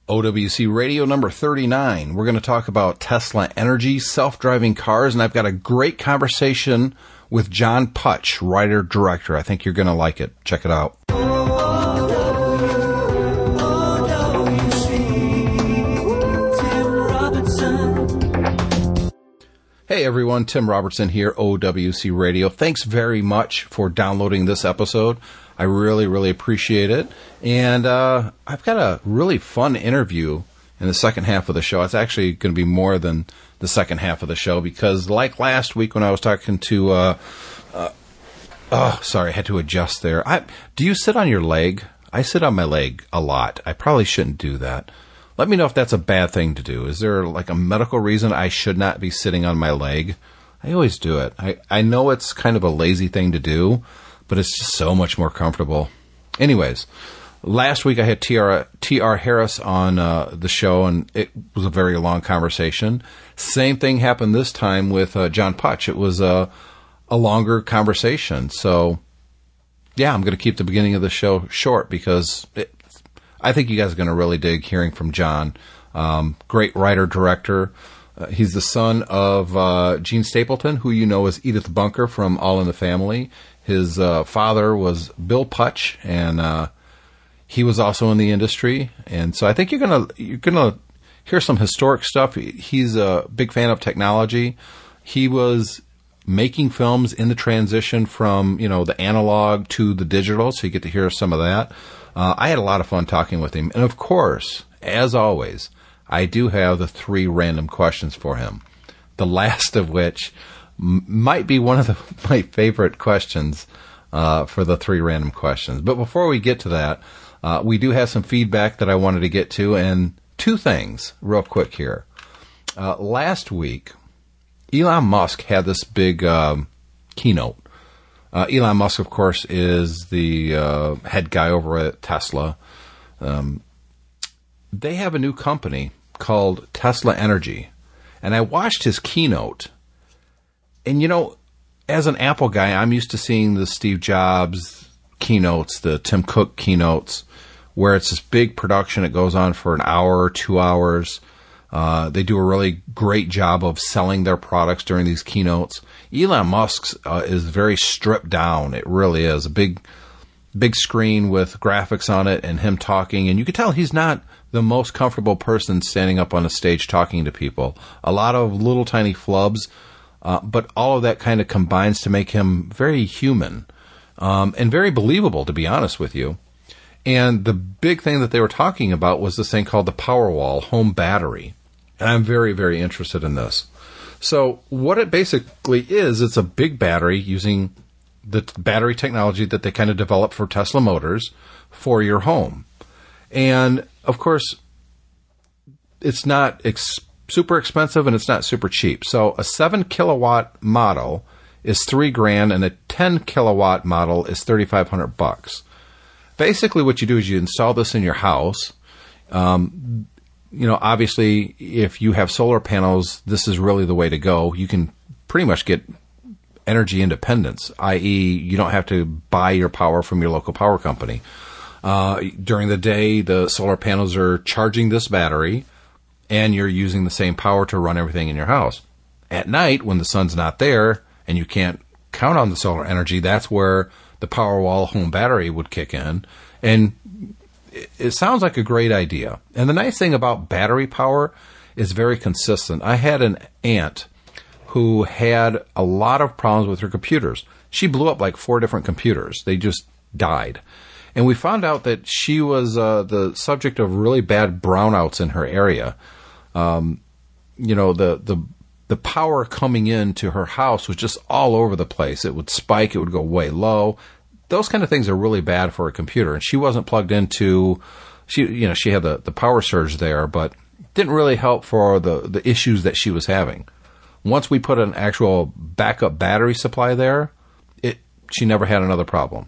OWC Radio number 39. We're going to talk about Tesla Energy, self-driving cars, and I've got a great conversation with John Putch, writer-director. I think you're going to like it. Check it out. Hey everyone, Tim Robertson here, OWC Radio. Thanks very much for downloading this episode. I really, really appreciate it. And I've got a really fun interview in the second half of the show. It's actually going to be more than the second half of the show because like last week when I was talking to, sorry, I had to adjust there. Do you sit on your leg? I sit on my leg a lot. I probably shouldn't do that. Let me know if that's a bad thing to do. Is there like a medical reason I should not be sitting on my leg? I always do it. I know it's kind of a lazy thing to do, but it's just so much more comfortable. Anyways, last week I had T.R. Harris on the show, and it was a very long conversation. Same thing happened this time with John Putch. It was a longer conversation. So, yeah, I'm going to keep the beginning of the show short because I think you guys are going to really dig hearing from John. Great writer-director. He's the son of Gene Stapleton, who you know as Edith Bunker from All in the Family. His father was Bill Putch, and he was also in the industry. And so I think you're gonna hear some historic stuff. He's a big fan of technology. He was making films in the transition from the analog to the digital, so you get to hear some of that. I had a lot of fun talking with him, and of course, as always, I do have the 3 random questions for him. The last of which might be one of my favorite questions for the 3 random questions. But before we get to that, we do have some feedback that I wanted to get to, and 2 things real quick here. Last week, Elon Musk had this big keynote. Elon Musk, of course, is the head guy over at Tesla. They have a new company called Tesla Energy, and I watched his keynote. And, as an Apple guy, I'm used to seeing the Steve Jobs keynotes, the Tim Cook keynotes, where it's this big production. It goes on for an hour or 2 hours. They do a really great job of selling their products during these keynotes. Elon Musk's is very stripped down. It really is. A big screen with graphics on it and him talking. And you can tell he's not the most comfortable person standing up on a stage talking to people. A lot of little tiny flubs. But all of that kind of combines to make him very human and very believable, to be honest with you. And the big thing that they were talking about was this thing called the Powerwall home battery. And I'm very, very interested in this. So what it basically is, it's a big battery using the battery technology that they kind of developed for Tesla Motors for your home. And, of course, it's not super expensive and it's not super cheap. So a 7 kilowatt model is $3,000 and a 10 kilowatt model is $3,500. Basically what you do is you install this in your house. Obviously if you have solar panels, this is really the way to go. You can pretty much get energy independence, i.e. you don't have to buy your power from your local power company. During the day, the solar panels are charging this battery, and you're using the same power to run everything in your house. At night, when the sun's not there and you can't count on the solar energy, that's where the Powerwall home battery would kick in. And it sounds like a great idea. And the nice thing about battery power is very consistent. I had an aunt who had a lot of problems with her computers. She blew up like 4 different computers. They just died. And we found out that she was the subject of really bad brownouts in her area. The power coming into her house was just all over the place. It would spike. It would go way low. Those kind of things are really bad for a computer. And she wasn't plugged into, she had the power surge there, but didn't really help for the issues that she was having. Once we put an actual backup battery supply there, she never had another problem.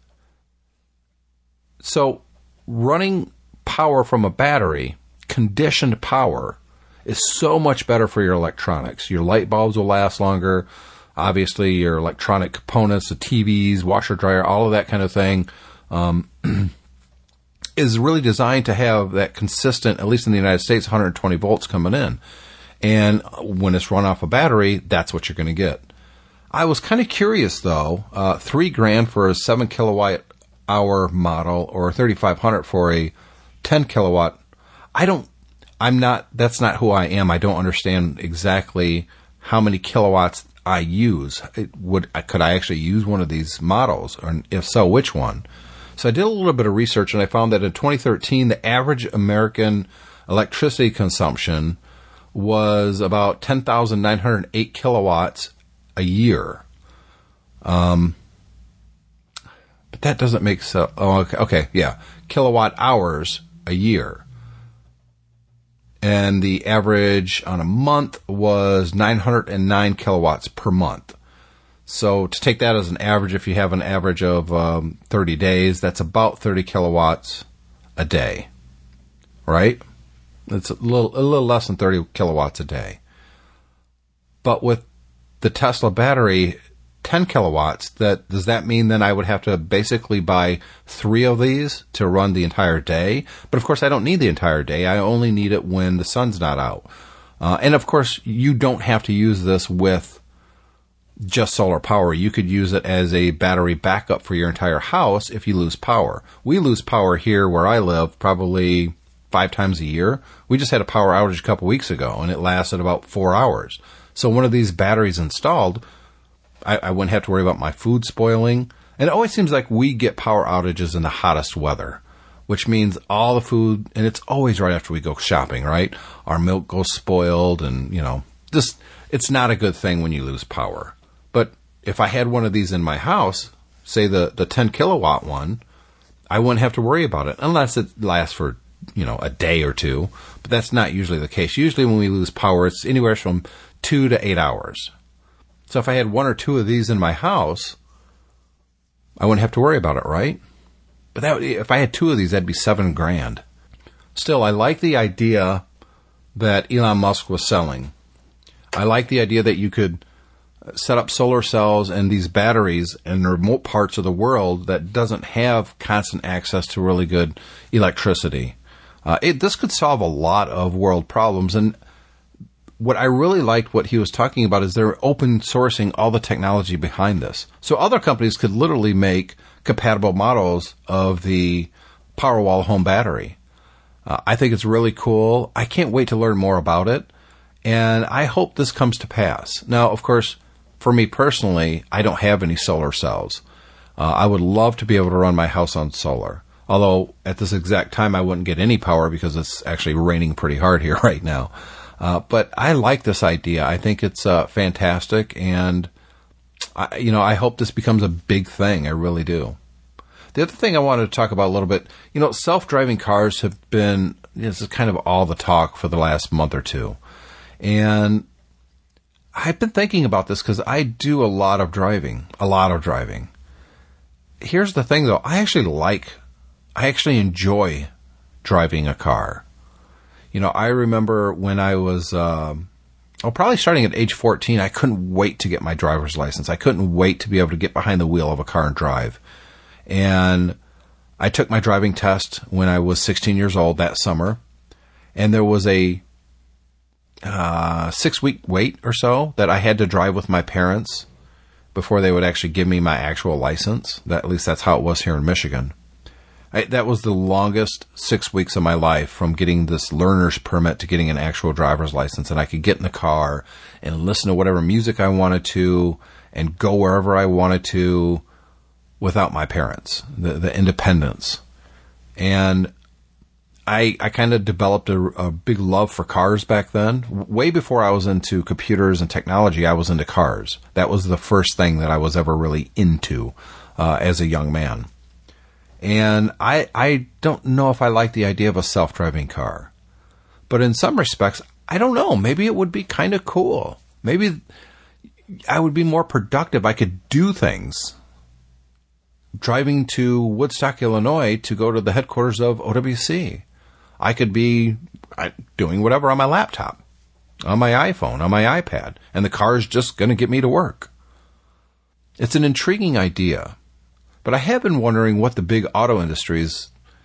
So running power from a battery, conditioned power, is so much better for your electronics. Your light bulbs will last longer. Obviously, your electronic components, the TVs, washer, dryer, all of that kind of thing. is really designed to have that consistent, at least in the United States, 120 volts coming in. And when it's run off a battery, that's what you're going to get. I was kind of curious though, $3,000 for a 7 kilowatt hour model or 3,500 for a 10 kilowatt. That's not who I am. I don't understand exactly how many kilowatts I use. Could I actually use one of these models? Or if so, which one? So I did a little bit of research and I found that in 2013, the average American electricity consumption was about 10,908 kilowatts a year. But that doesn't make so. Oh, okay, yeah. Kilowatt hours a year. And the average on a month was 909 kilowatts per month. So to take that as an average, if you have an average of 30 days, that's about 30 kilowatts a day, right? It's a little less than 30 kilowatts a day. But with the Tesla battery, 10 kilowatts, does that mean then I would have to basically buy 3 of these to run the entire day? But of course I don't need the entire day. I only need it when the sun's not out. And of course you don't have to use this with just solar power. You could use it as a battery backup for your entire house if you lose power. We lose power here where I live probably 5 times a year. We just had a power outage a couple weeks ago and it lasted about 4 hours. So one of these batteries installed, I wouldn't have to worry about my food spoiling. And it always seems like we get power outages in the hottest weather, which means all the food, and it's always right after we go shopping, right? Our milk goes spoiled and, it's not a good thing when you lose power. But if I had one of these in my house, say the 10 kilowatt one, I wouldn't have to worry about it unless it lasts for, a day or two. But that's not usually the case. Usually when we lose power, it's anywhere from 2 to 8 hours. So if I had 1 or 2 of these in my house, I wouldn't have to worry about it, right? But if I had 2 of these, that'd be $7,000. Still, I like the idea that Elon Musk was selling. I like the idea that you could set up solar cells and these batteries in remote parts of the world that doesn't have constant access to really good electricity. This could solve a lot of world problems. And what I really liked what he was talking about is they're open sourcing all the technology behind this. So other companies could literally make compatible models of the Powerwall home battery. I think it's really cool. I can't wait to learn more about it. And I hope this comes to pass. Now, of course, for me personally, I don't have any solar cells. I would love to be able to run my house on solar. Although at this exact time, I wouldn't get any power because it's actually raining pretty hard here right now. But I like this idea. I think it's fantastic. And, I hope this becomes a big thing. I really do. The other thing I wanted to talk about a little bit, self-driving cars have been, this is kind of all the talk for the last month or two. And I've been thinking about this because I do a lot of driving. Here's the thing though, I actually enjoy driving a car. I remember when I was, probably starting at age 14, I couldn't wait to get my driver's license. I couldn't wait to be able to get behind the wheel of a car and drive. And I took my driving test when I was 16 years old that summer. And there was a 6-week wait or so that I had to drive with my parents before they would actually give me my actual license. At least that's how it was here in Michigan. That was the longest 6 weeks of my life from getting this learner's permit to getting an actual driver's license. And I could get in the car and listen to whatever music I wanted to and go wherever I wanted to without my parents, the independence. And I kind of developed a big love for cars back then. Way before I was into computers and technology, I was into cars. That was the first thing that I was ever really into as a young man. And I don't know if I like the idea of a self-driving car. But in some respects, I don't know. Maybe it would be kind of cool. Maybe I would be more productive. I could do things. Driving to Woodstock, Illinois to go to the headquarters of OWC. I could be doing whatever on my laptop, on my iPhone, on my iPad, and the car is just going to get me to work. It's an intriguing idea, but I have been wondering what the big auto industries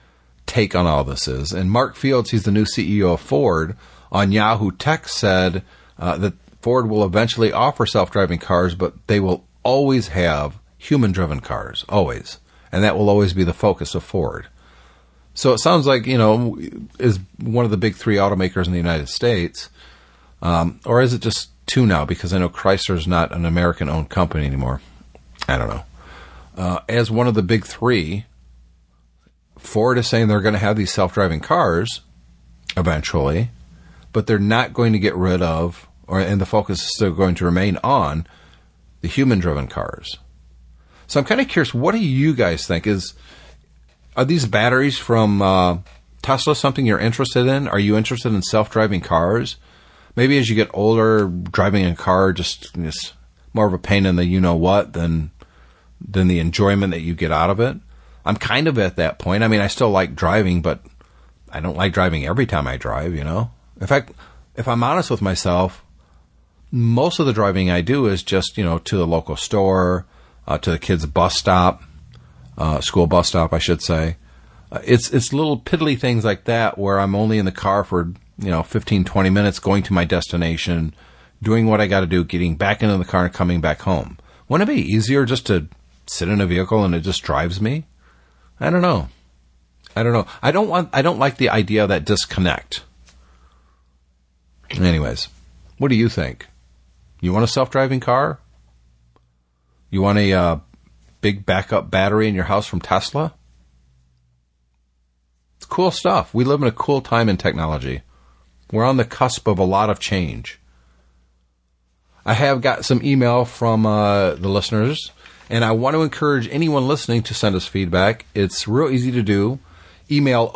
take on all this is. And Mark Fields, he's the new CEO of Ford, on Yahoo Tech said that Ford will eventually offer self-driving cars, but they will always have human-driven cars, always. And that will always be the focus of Ford. So it sounds like, is one of the big three automakers in the United States, or is it just two now? Because I know Chrysler's not an American-owned company anymore. I don't know. As one of the big three, Ford is saying they're going to have these self-driving cars eventually, but they're not going to get rid of, and the focus is still going to remain on the human-driven cars. So I'm kind of curious, what do you guys think? Are these batteries from Tesla something you're interested in? Are you interested in self-driving cars? Maybe as you get older, driving a car just more of a pain in the you-know-what than the enjoyment that you get out of it. I'm kind of at that point. I mean, I still like driving, but I don't like driving every time I drive, In fact, if I'm honest with myself, most of the driving I do is just, to the local store, to the kids' bus stop, school bus stop, I should say. It's little piddly things like that where I'm only in the car for, 15, 20 minutes going to my destination, doing what I got to do, getting back into the car and coming back home. Wouldn't it be easier just to sit in a vehicle and it just drives me? I don't know. I don't like the idea of that disconnect. Anyways, what do you think? You want a self-driving car? You want a big backup battery in your house from Tesla? It's cool stuff. We live in a cool time in technology. We're on the cusp of a lot of change. I have got some email from the listeners, and I want to encourage anyone listening to send us feedback. It's real easy to do. Email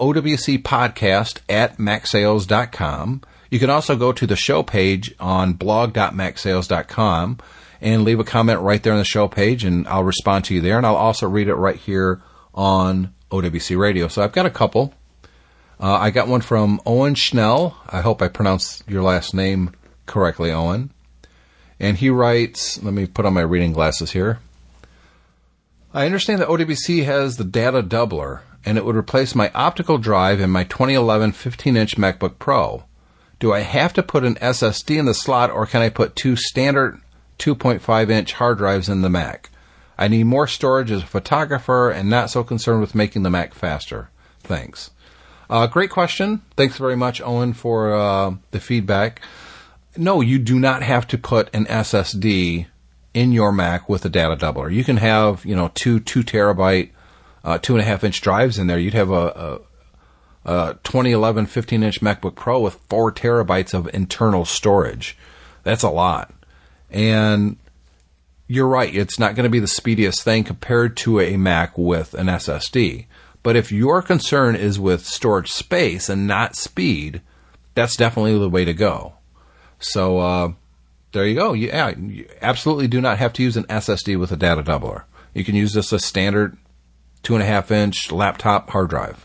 owcpodcast@macsales.com. You can also go to the show page on blog.macsales.com and leave a comment right there on the show page, and I'll respond to you there, and I'll also read it right here on OWC Radio. So I've got a couple. I got one from Owen Schnell. I hope I pronounced your last name correctly, Owen. And he writes, let me put on my reading glasses here. I understand that OWC has the data doubler, and it would replace my optical drive in my 2011 15-inch MacBook Pro. Do I have to put an SSD in the slot, or can I put two standard 2.5-inch hard drives in the Mac? I need more storage as a photographer and not so concerned with making the Mac faster. Thanks. Great question. Thanks very much, Owen, for the feedback. No, you do not have to put an SSD in your Mac with a data doubler. You can have, 2 terabyte, 2.5-inch drives in there. You'd have a 2011 15-inch MacBook Pro with 4 terabytes of internal storage. That's a lot. And you're right, it's not going to be the speediest thing compared to a Mac with an SSD. But if your concern is with storage space and not speed, that's definitely the way to go. So there you go. Yeah, you absolutely do not have to use an SSD with a data doubler. You can use this as a standard 2.5-inch laptop hard drive.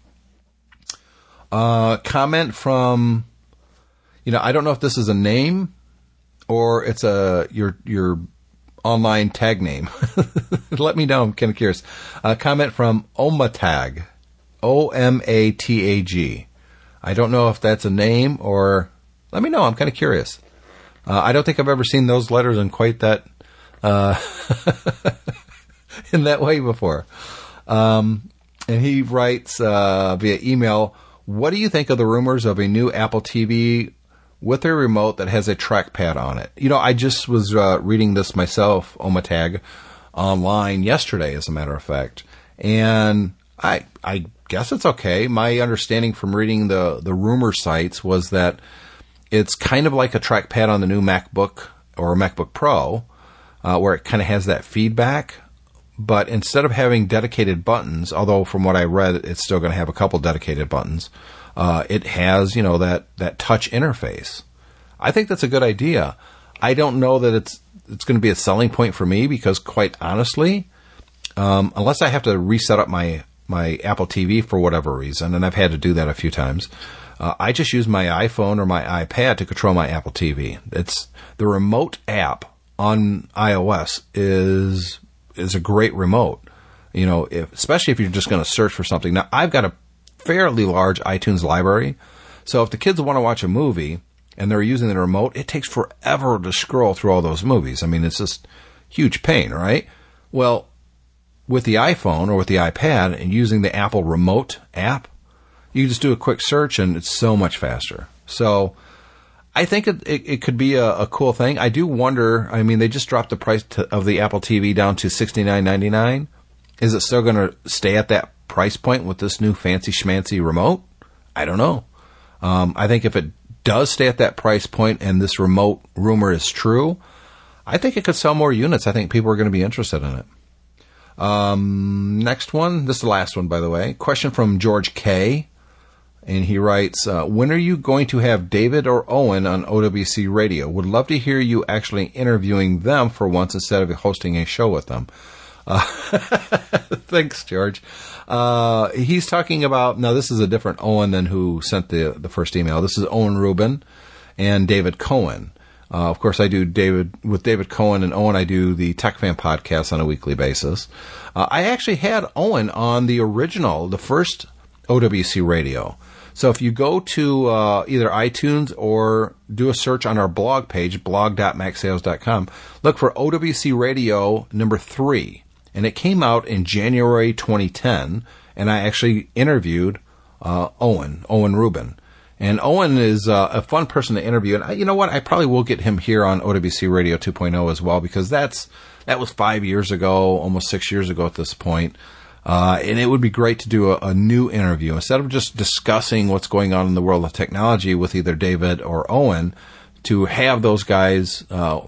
Comment from, I don't know if this is a name or it's your online tag name. Let me know. I'm kind of curious. Comment from Omatag, Omatag. I don't know if that's a name or let me know. I'm kind of curious. I don't think I've ever seen those letters in quite that in that way before. And he writes via email, what do you think of the rumors of a new Apple TV with a remote that has a trackpad on it? I just was reading this myself, Omatag, online yesterday, as a matter of fact. And I guess it's okay. My understanding from reading the rumor sites was that it's kind of like a trackpad on the new MacBook or MacBook Pro, where it kind of has that feedback. But instead of having dedicated buttons, although from what I read, it's still going to have a couple dedicated buttons, it has, that touch interface. I think that's a good idea. I don't know that it's going to be a selling point for me because, quite honestly, unless I have to reset up my Apple TV for whatever reason, and I've had to do that a few times, I just use my iPhone or my iPad to control my Apple TV. It's the remote app on iOS is a great remote, especially if you're just going to search for something. Now, I've got a fairly large iTunes library. So if the kids want to watch a movie and they're using the remote, it takes forever to scroll through all those movies. I mean, it's just huge pain, right? Well, with the iPhone or with the iPad and using the Apple Remote app, you just do a quick search and it's so much faster. So I think it could be a cool thing. I do wonder, I mean, they just dropped the price of the Apple TV down to $69.99. Is it still going to stay at that price point with this new fancy schmancy remote? I don't know. I think if it does stay at that price point and this remote rumor is true, I think it could sell more units. I think people are going to be interested in it. Next one. This is the last one, by the way. Question from George K. And he writes, when are you going to have David or Owen on OWC Radio? Would love to hear you actually interviewing them for once instead of hosting a show with them. Thanks, George. He's talking about, now this is a different Owen than who sent the first email. This is Owen Rubin and David Cohen. Of course, I do with David Cohen and Owen, I do the Tech Fan podcast on a weekly basis. I actually had Owen on the first OWC Radio. So if you go to either iTunes or do a search on our blog page, blog.macsales.com, look for OWC Radio number 3. And it came out in January 2010, and I actually interviewed Owen Rubin. And Owen is a fun person to interview. And you know what? I probably will get him here on OWC Radio 2.0 as well, because that was 5 years ago, almost 6 years ago at this point. And it would be great to do a new interview. Instead of just discussing what's going on in the world of technology with either David or Owen, to have those guys on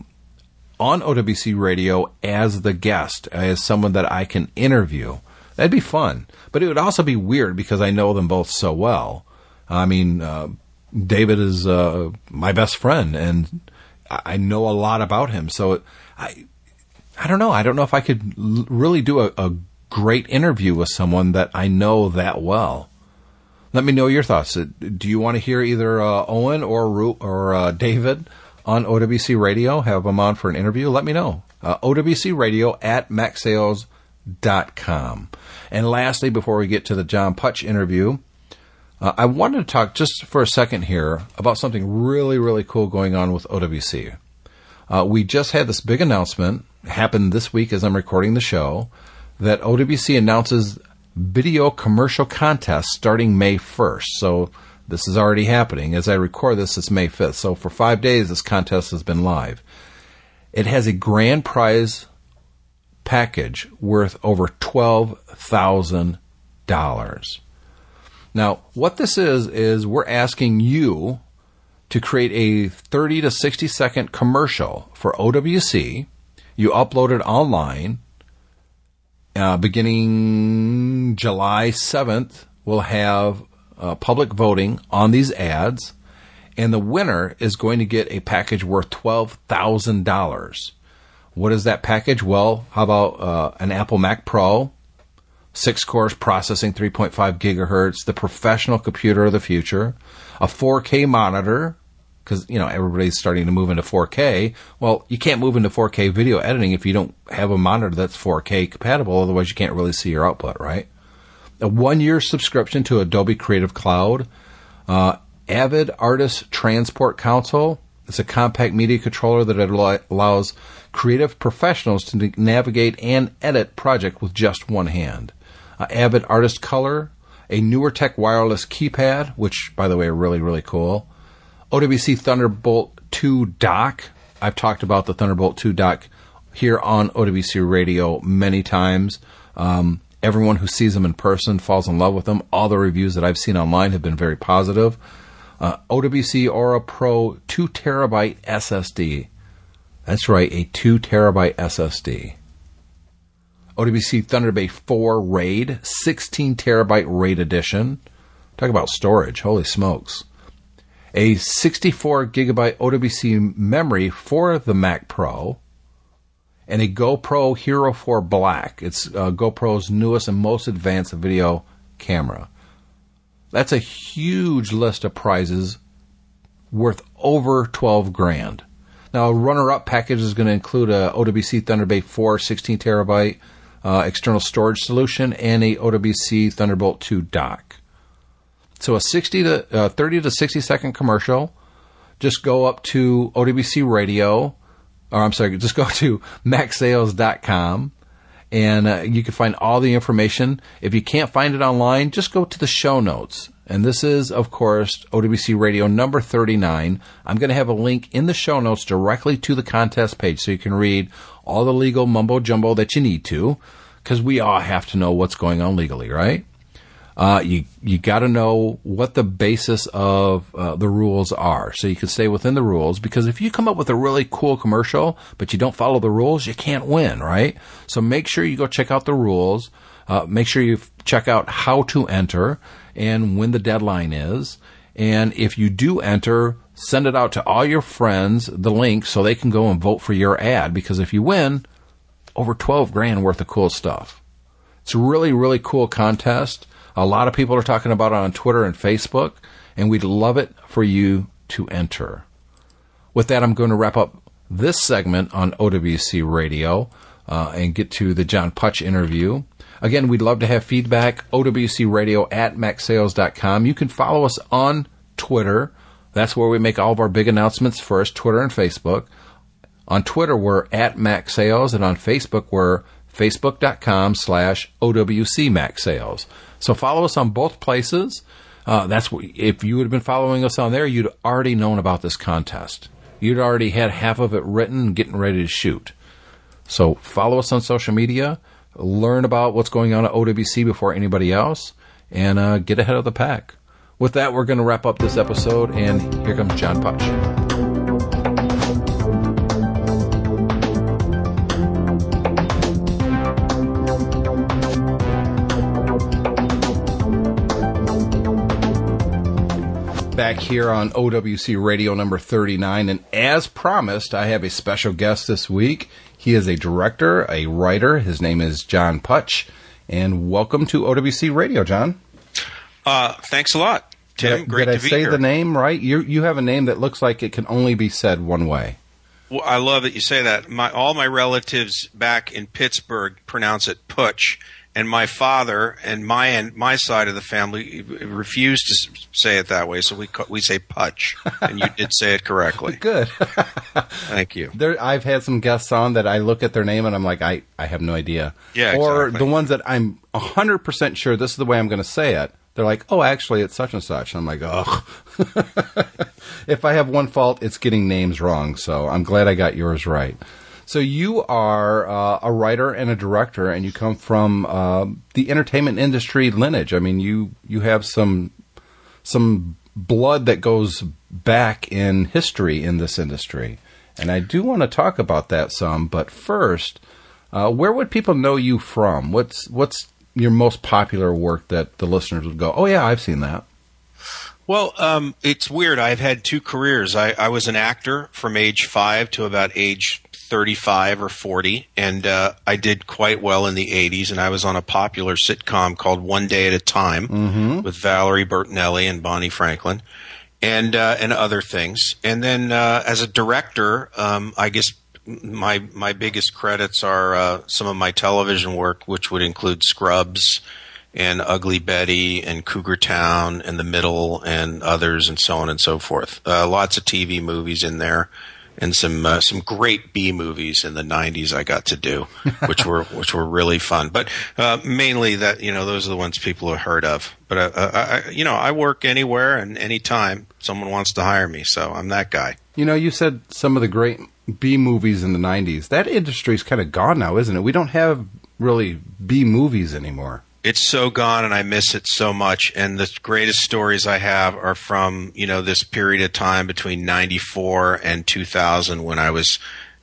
OWC Radio as the guest, as someone that I can interview. That'd be fun. But it would also be weird because I know them both so well. I mean, David is my best friend, and I know a lot about him. So I don't know. I don't know if I could really do a great interview with someone that I know that well. Let me know your thoughts. Do you want to hear either Owen or David on OWC Radio? Have them on for an interview? Let me know. OWC Radio at macsales.com. And lastly, before we get to the John Putch interview, I wanted to talk just for a second here about something really, really cool going on with OWC. We just had this big announcement, happened this week as I'm recording the show, that OWC announces video commercial contest starting May 1st. So this is already happening. As I record this, it's May 5th. So for 5 days, this contest has been live. It has a grand prize package worth over $12,000. Now, what this is we're asking you to create a 30 to 60 second commercial for OWC. You upload it online. Beginning July 7th, we'll have public voting on these ads, and the winner is going to get a package worth $12,000. What is that package? Well, how about an Apple Mac Pro, 6-core processing, 3.5 gigahertz, the professional computer of the future, a 4K monitor, because, everybody's starting to move into 4K. Well, you can't move into 4K video editing if you don't have a monitor that's 4K compatible. Otherwise, you can't really see your output, right? A 1-year subscription to Adobe Creative Cloud. Avid Artist Transport Console. It's a compact media controller that allows creative professionals to navigate and edit projects with just one hand. Avid Artist Color. A NewerTech wireless keypad, which, by the way, are really, really cool. OWC Thunderbolt 2 dock. I've talked about the Thunderbolt 2 dock here on OWC Radio many times. Everyone who sees them in person falls in love with them. All the reviews that I've seen online have been very positive. OWC Aura Pro 2 terabyte SSD. That's right, a 2 terabyte SSD. OWC Thunderbird 4 RAID, 16 terabyte RAID edition. Talk about storage, holy smokes. A 64 gigabyte OWC memory for the Mac Pro, and a GoPro Hero 4 Black. It's GoPro's newest and most advanced video camera. That's a huge list of prizes worth over $12,000. Now, a runner-up package is going to include a OWC Thunderbird 4 16 terabyte external storage solution and a OWC Thunderbolt 2 dock. So a 30 to 60 second commercial. Just go up to OWC Radio, or I'm sorry, just go to MacSales.com, and you can find all the information. If you can't find it online, just go to the show notes. And this is, of course, OWC Radio number 39. I'm going to have a link in the show notes directly to the contest page so you can read all the legal mumbo-jumbo that you need to, because we all have to know what's going on legally, right? You got to know what the basis of the rules are, so you can stay within the rules. Because if you come up with a really cool commercial, but you don't follow the rules, you can't win, right? So make sure you go check out the rules. Make sure you check out how to enter and when the deadline is. And if you do enter, send it out to all your friends, the link, so they can go and vote for your ad. Because if you win, over $12,000 worth of cool stuff. It's a really, really cool contest. A lot of people are talking about it on Twitter and Facebook, and we'd love it for you to enter. With that, I'm going to wrap up this segment on OWC Radio and get to the John Putch interview. Again, we'd love to have feedback, OWCRadio@MacSales.com. You can follow us on Twitter. That's where we make all of our big announcements first, Twitter and Facebook. On Twitter, we're @MacSales, and on Facebook, we're Facebook.com/OWCMacSales. So follow us on both places. If you would have been following us on there, you'd already known about this contest. You'd already had half of it written and getting ready to shoot. So follow us on social media, learn about what's going on at OWC before anybody else, and get ahead of the pack. With that, we're going to wrap up this episode, and here comes John Putch. Back here on OWC Radio number 39, and as promised, I have a special guest this week. He is a director, a writer. His name is John Putch, and welcome to OWC Radio, John. Thanks a lot, Tim. Great to be here. Did I say the name right? You have a name that looks like it can only be said one way. Well, I love that you say that. All my relatives back in Pittsburgh pronounce it Putch. And my father and my side of the family refused to say it that way, so we say Putch, and you did say it correctly. Good. Thank you. I've had some guests on that I look at their name and I'm like, I have no idea. Yeah, or exactly. The ones that I'm 100% sure this is the way I'm going to say it. They're like, oh, actually, it's such and such. And I'm like, ugh. If I have one fault, it's getting names wrong. So I'm glad I got yours right. So you are a writer and a director, and you come from the entertainment industry lineage. I mean, you have some blood that goes back in history in this industry, and I do want to talk about that some. But first, where would people know you from? What's your most popular work that the listeners would go, oh yeah, I've seen that? Well, it's weird. I've had two careers. I was an actor from age 5 to about age 35 or 40, and I did quite well in the 80s, and I was on a popular sitcom called One Day at a Time with Valerie Bertinelli and Bonnie Franklin, and other things. And then as a director, I guess my biggest credits are some of my television work, which would include Scrubs and Ugly Betty and Cougar Town and The Middle and others, and so on and so forth. Lots of TV movies in there. And some great B movies in the 90s I got to do, which were really fun. But mainly that, those are the ones people have heard of. But I work anywhere and anytime someone wants to hire me, so I'm that guy. You said some of the great B movies in the 90s. That industry's kind of gone now, isn't it? We don't have really B movies anymore. It's so gone, and I miss it so much. And the greatest stories I have are from, this period of time between 94 and 2000 when I was,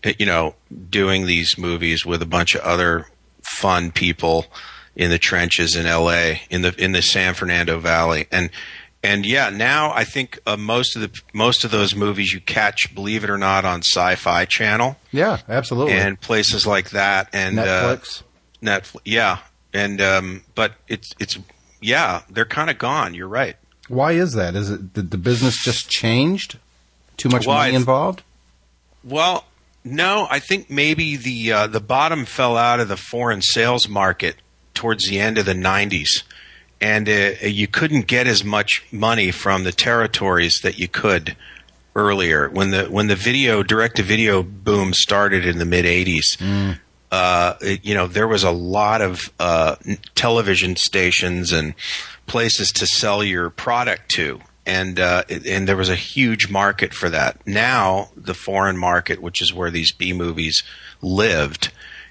doing these movies with a bunch of other fun people in the trenches in LA, in the San Fernando Valley. And yeah, now I think most of those movies you catch, believe it or not, on Sci-Fi Channel. Yeah, absolutely. And places like that. And Netflix. Yeah. And but it's they're kind of gone. You're right. Why is that? Is it the business just changed? Too much money involved? Well, no. I think maybe the bottom fell out of the foreign sales market towards the end of the 90s, and you couldn't get as much money from the territories that you could earlier. When the direct-to-video boom started in the mid-'80s, there was a lot of television stations and places to sell your product to. And there was a huge market for that. Now, the foreign market, which is where these B movies lived,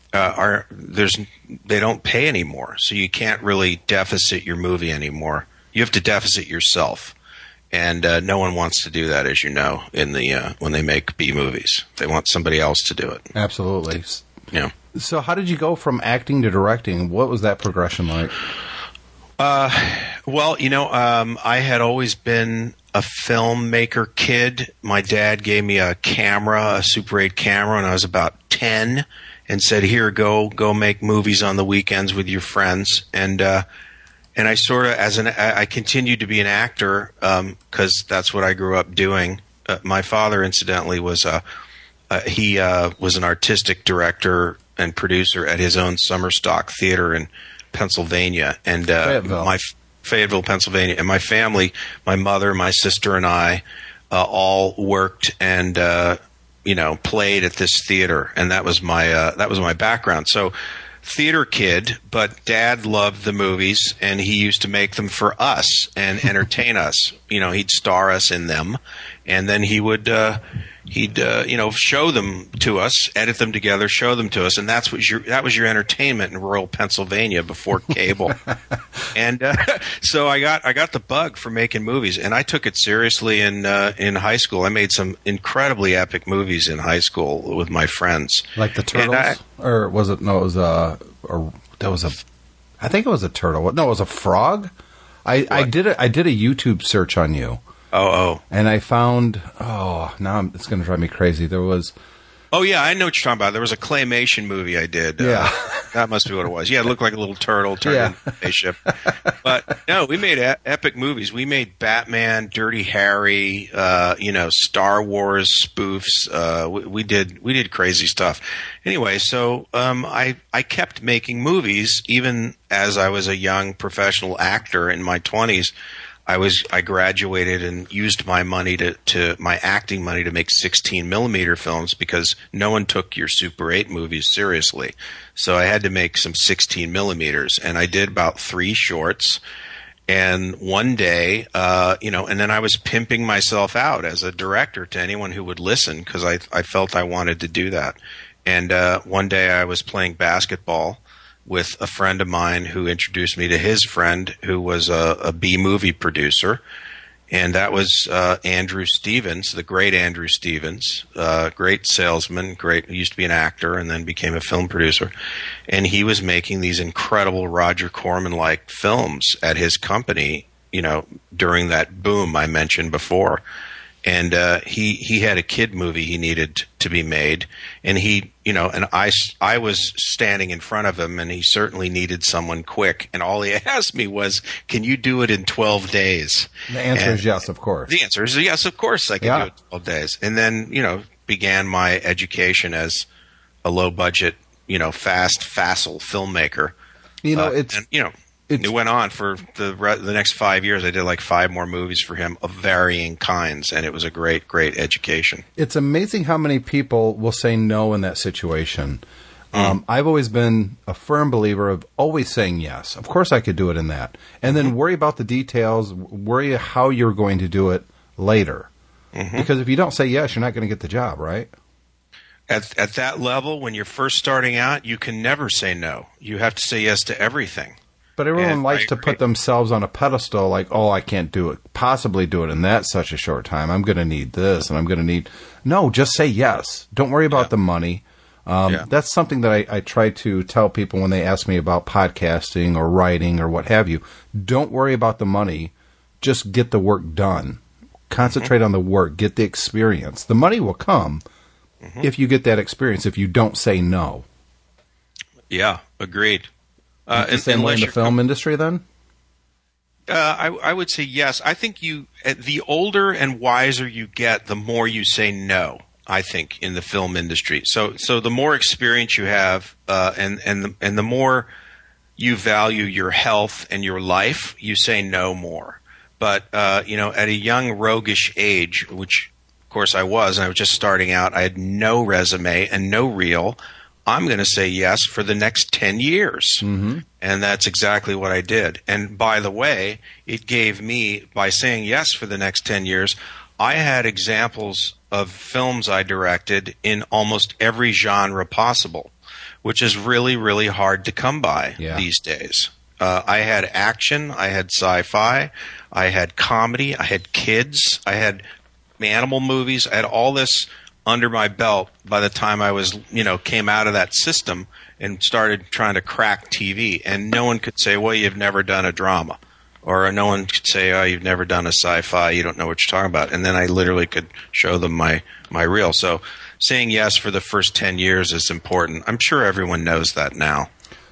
they don't pay anymore. So you can't really deficit your movie anymore. You have to deficit yourself, and no one wants to do that, as you know, when they make B movies. They want somebody else to do it. Absolutely. Yeah. So, how did you go from acting to directing? What was that progression like? Well, I had always been a filmmaker kid. My dad gave me a camera, a Super 8 camera, when I was about 10, and said, "Here, go make movies on the weekends with your friends." And I sort of, I continued to be an actor because that's what I grew up doing. My father, incidentally, was was an artistic director and producer at his own summer stock theater in Pennsylvania, and Fayetteville, Pennsylvania, and my family, my mother, my sister, and I all worked and played at this theater, and that was my background. So, theater kid, but Dad loved the movies, and he used to make them for us and entertain us. He'd star us in them, and then he would show them to us, edit them together, show them to us, and that was your entertainment in rural Pennsylvania before cable. And so I got the bug for making movies, and I took it seriously in high school. I made some incredibly epic movies in high school with my friends, like the Turtles, or was it? No, it was I think it was a turtle. No, it was a frog. I did a YouTube search on you. Oh. And I found, now it's going to drive me crazy. There was... Oh, yeah, I know what you're talking about. There was a claymation movie I did. Yeah. That must be what it was. Yeah, it looked like a little turtle turned into a spaceship. But, no, we made epic movies. We made Batman, Dirty Harry, Star Wars spoofs. We did crazy stuff. Anyway, so I kept making movies even as I was a young professional actor in my 20s. I graduated and used my money my acting money to make 16 millimeter films because no one took your Super 8 movies seriously. So I had to make some 16 millimeters, and I did about 3 shorts. And one day, and then I was pimping myself out as a director to anyone who would listen because I felt I wanted to do that. And one day I was playing basketball with a friend of mine who introduced me to his friend who was a B-movie producer, and that was Andrew Stevens, the great Andrew Stevens, great salesman, he used to be an actor and then became a film producer, and he was making these incredible Roger Corman-like films at his company, during that boom I mentioned before. And he had a kid movie he needed to be made, and I was standing in front of him, and he certainly needed someone quick. And all he asked me was, "Can you do it in 12 days?" The answer is yes, of course. The answer is yes, of course I can do it in 12 days. And then began my education as a low budget, facile filmmaker. It went on for the next 5 years. I did like 5 more movies for him of varying kinds, and it was a great, great education. It's amazing how many people will say no in that situation. I've always been a firm believer of always saying yes. Of course I could do it in that. And then worry about the details, worry how you're going to do it later. Mm-hmm. Because if you don't say yes, you're not going to get the job, right? At that level, when you're first starting out, you can never say no. You have to say yes to everything. But everyone likes to put themselves on a pedestal like, I can't possibly do it in that such a short time. I'm going to need this, and I'm going to need... No, just say yes. Don't worry about the money. That's something that I try to tell people when they ask me about podcasting or writing or what have you. Don't worry about the money. Just get the work done. Concentrate on the work. Get the experience. The money will come if you get that experience, if you don't say no. Yeah, agreed. The same way in the film industry, then? I would say yes. I think the older and wiser you get, the more you say no. I think in the film industry. So the more experience you have, and the more you value your health and your life, you say no more. But, at a young roguish age, which of course I was, and I was just starting out, I had no resume and no reel. I'm going to say yes for the next 10 years. Mm-hmm. And that's exactly what I did. And by the way, it gave me, by saying yes for the next 10 years, I had examples of films I directed in almost every genre possible, which is really, really hard to come by these days. I had action, I had sci-fi, I had comedy, I had kids, I had animal movies, I had all this under my belt by the time I was, came out of that system and started trying to crack TV. And no one could say, well, you've never done a drama. Or no one could say, oh, you've never done a sci-fi, you don't know what you're talking about. And then I literally could show them my reel. So saying yes for the first 10 years is important. I'm sure everyone knows that now,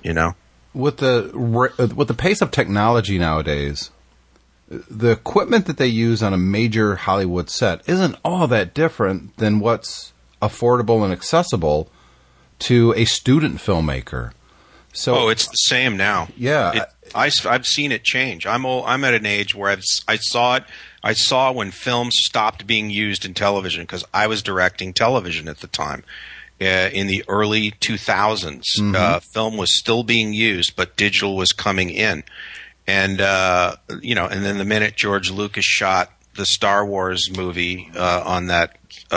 With the pace of technology nowadays, the equipment that they use on a major Hollywood set isn't all that different than what's affordable and accessible to a student filmmaker. So, it's the same now. Yeah, I've seen it change. I'm at an age where I saw it. I saw when films stopped being used in television because I was directing television at the time. In the early 2000s, film was still being used, but digital was coming in. And, and then the minute George Lucas shot the Star Wars movie on that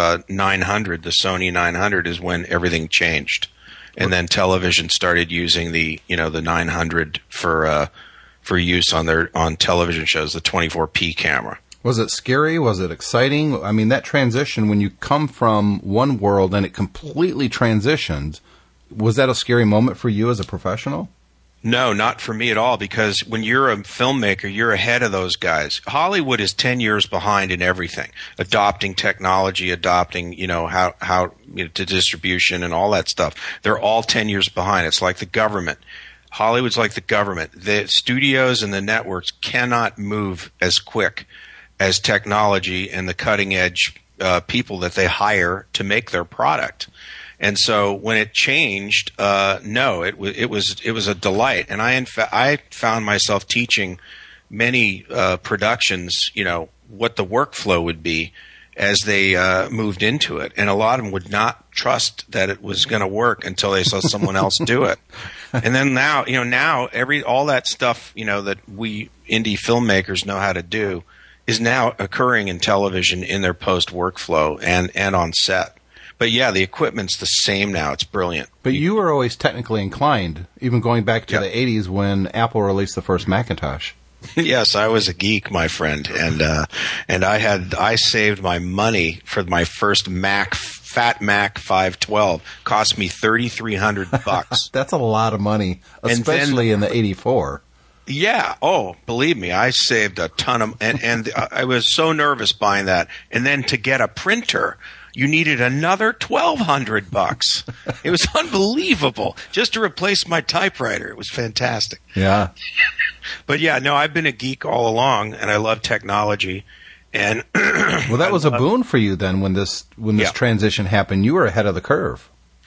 900, the Sony 900, is when everything changed. And then television started using the 900 for use on television shows, the 24p camera. Was it scary? Was it exciting? I mean, that transition, when you come from one world and it completely transitions, was that a scary moment for you as a professional? No, not for me at all, because when you're a filmmaker, you're ahead of those guys. Hollywood is 10 years behind in everything, adopting technology, adopting, how to distribution and all that stuff. They're all 10 years behind. It's like the government. Hollywood's like the government. The studios and the networks cannot move as quick as technology and the cutting edge people that they hire to make their product. And so when it changed, it was a delight. And I found myself teaching many productions, what the workflow would be as they moved into it. And a lot of them would not trust that it was going to work until they saw someone else do it. And then now all that stuff, that we indie filmmakers know how to do is now occurring in television in their post workflow and on set. But yeah, the equipment's the same now. It's brilliant. But you were always technically inclined, even going back to the 80s when Apple released the first Macintosh. Yes, I was a geek, my friend, and I saved my money for my first Mac, Fat Mac 512. Cost me $3,300. That's a lot of money, especially in the 84. Yeah. Oh, believe me, I saved a ton of, and I was so nervous buying that. And then to get a printer, you needed another $1,200. It was unbelievable just to replace my typewriter. It was fantastic. Yeah. But yeah, no, I've been a geek all along, and I love technology. And well, that was a boon for you then when this transition happened. You were ahead of the curve.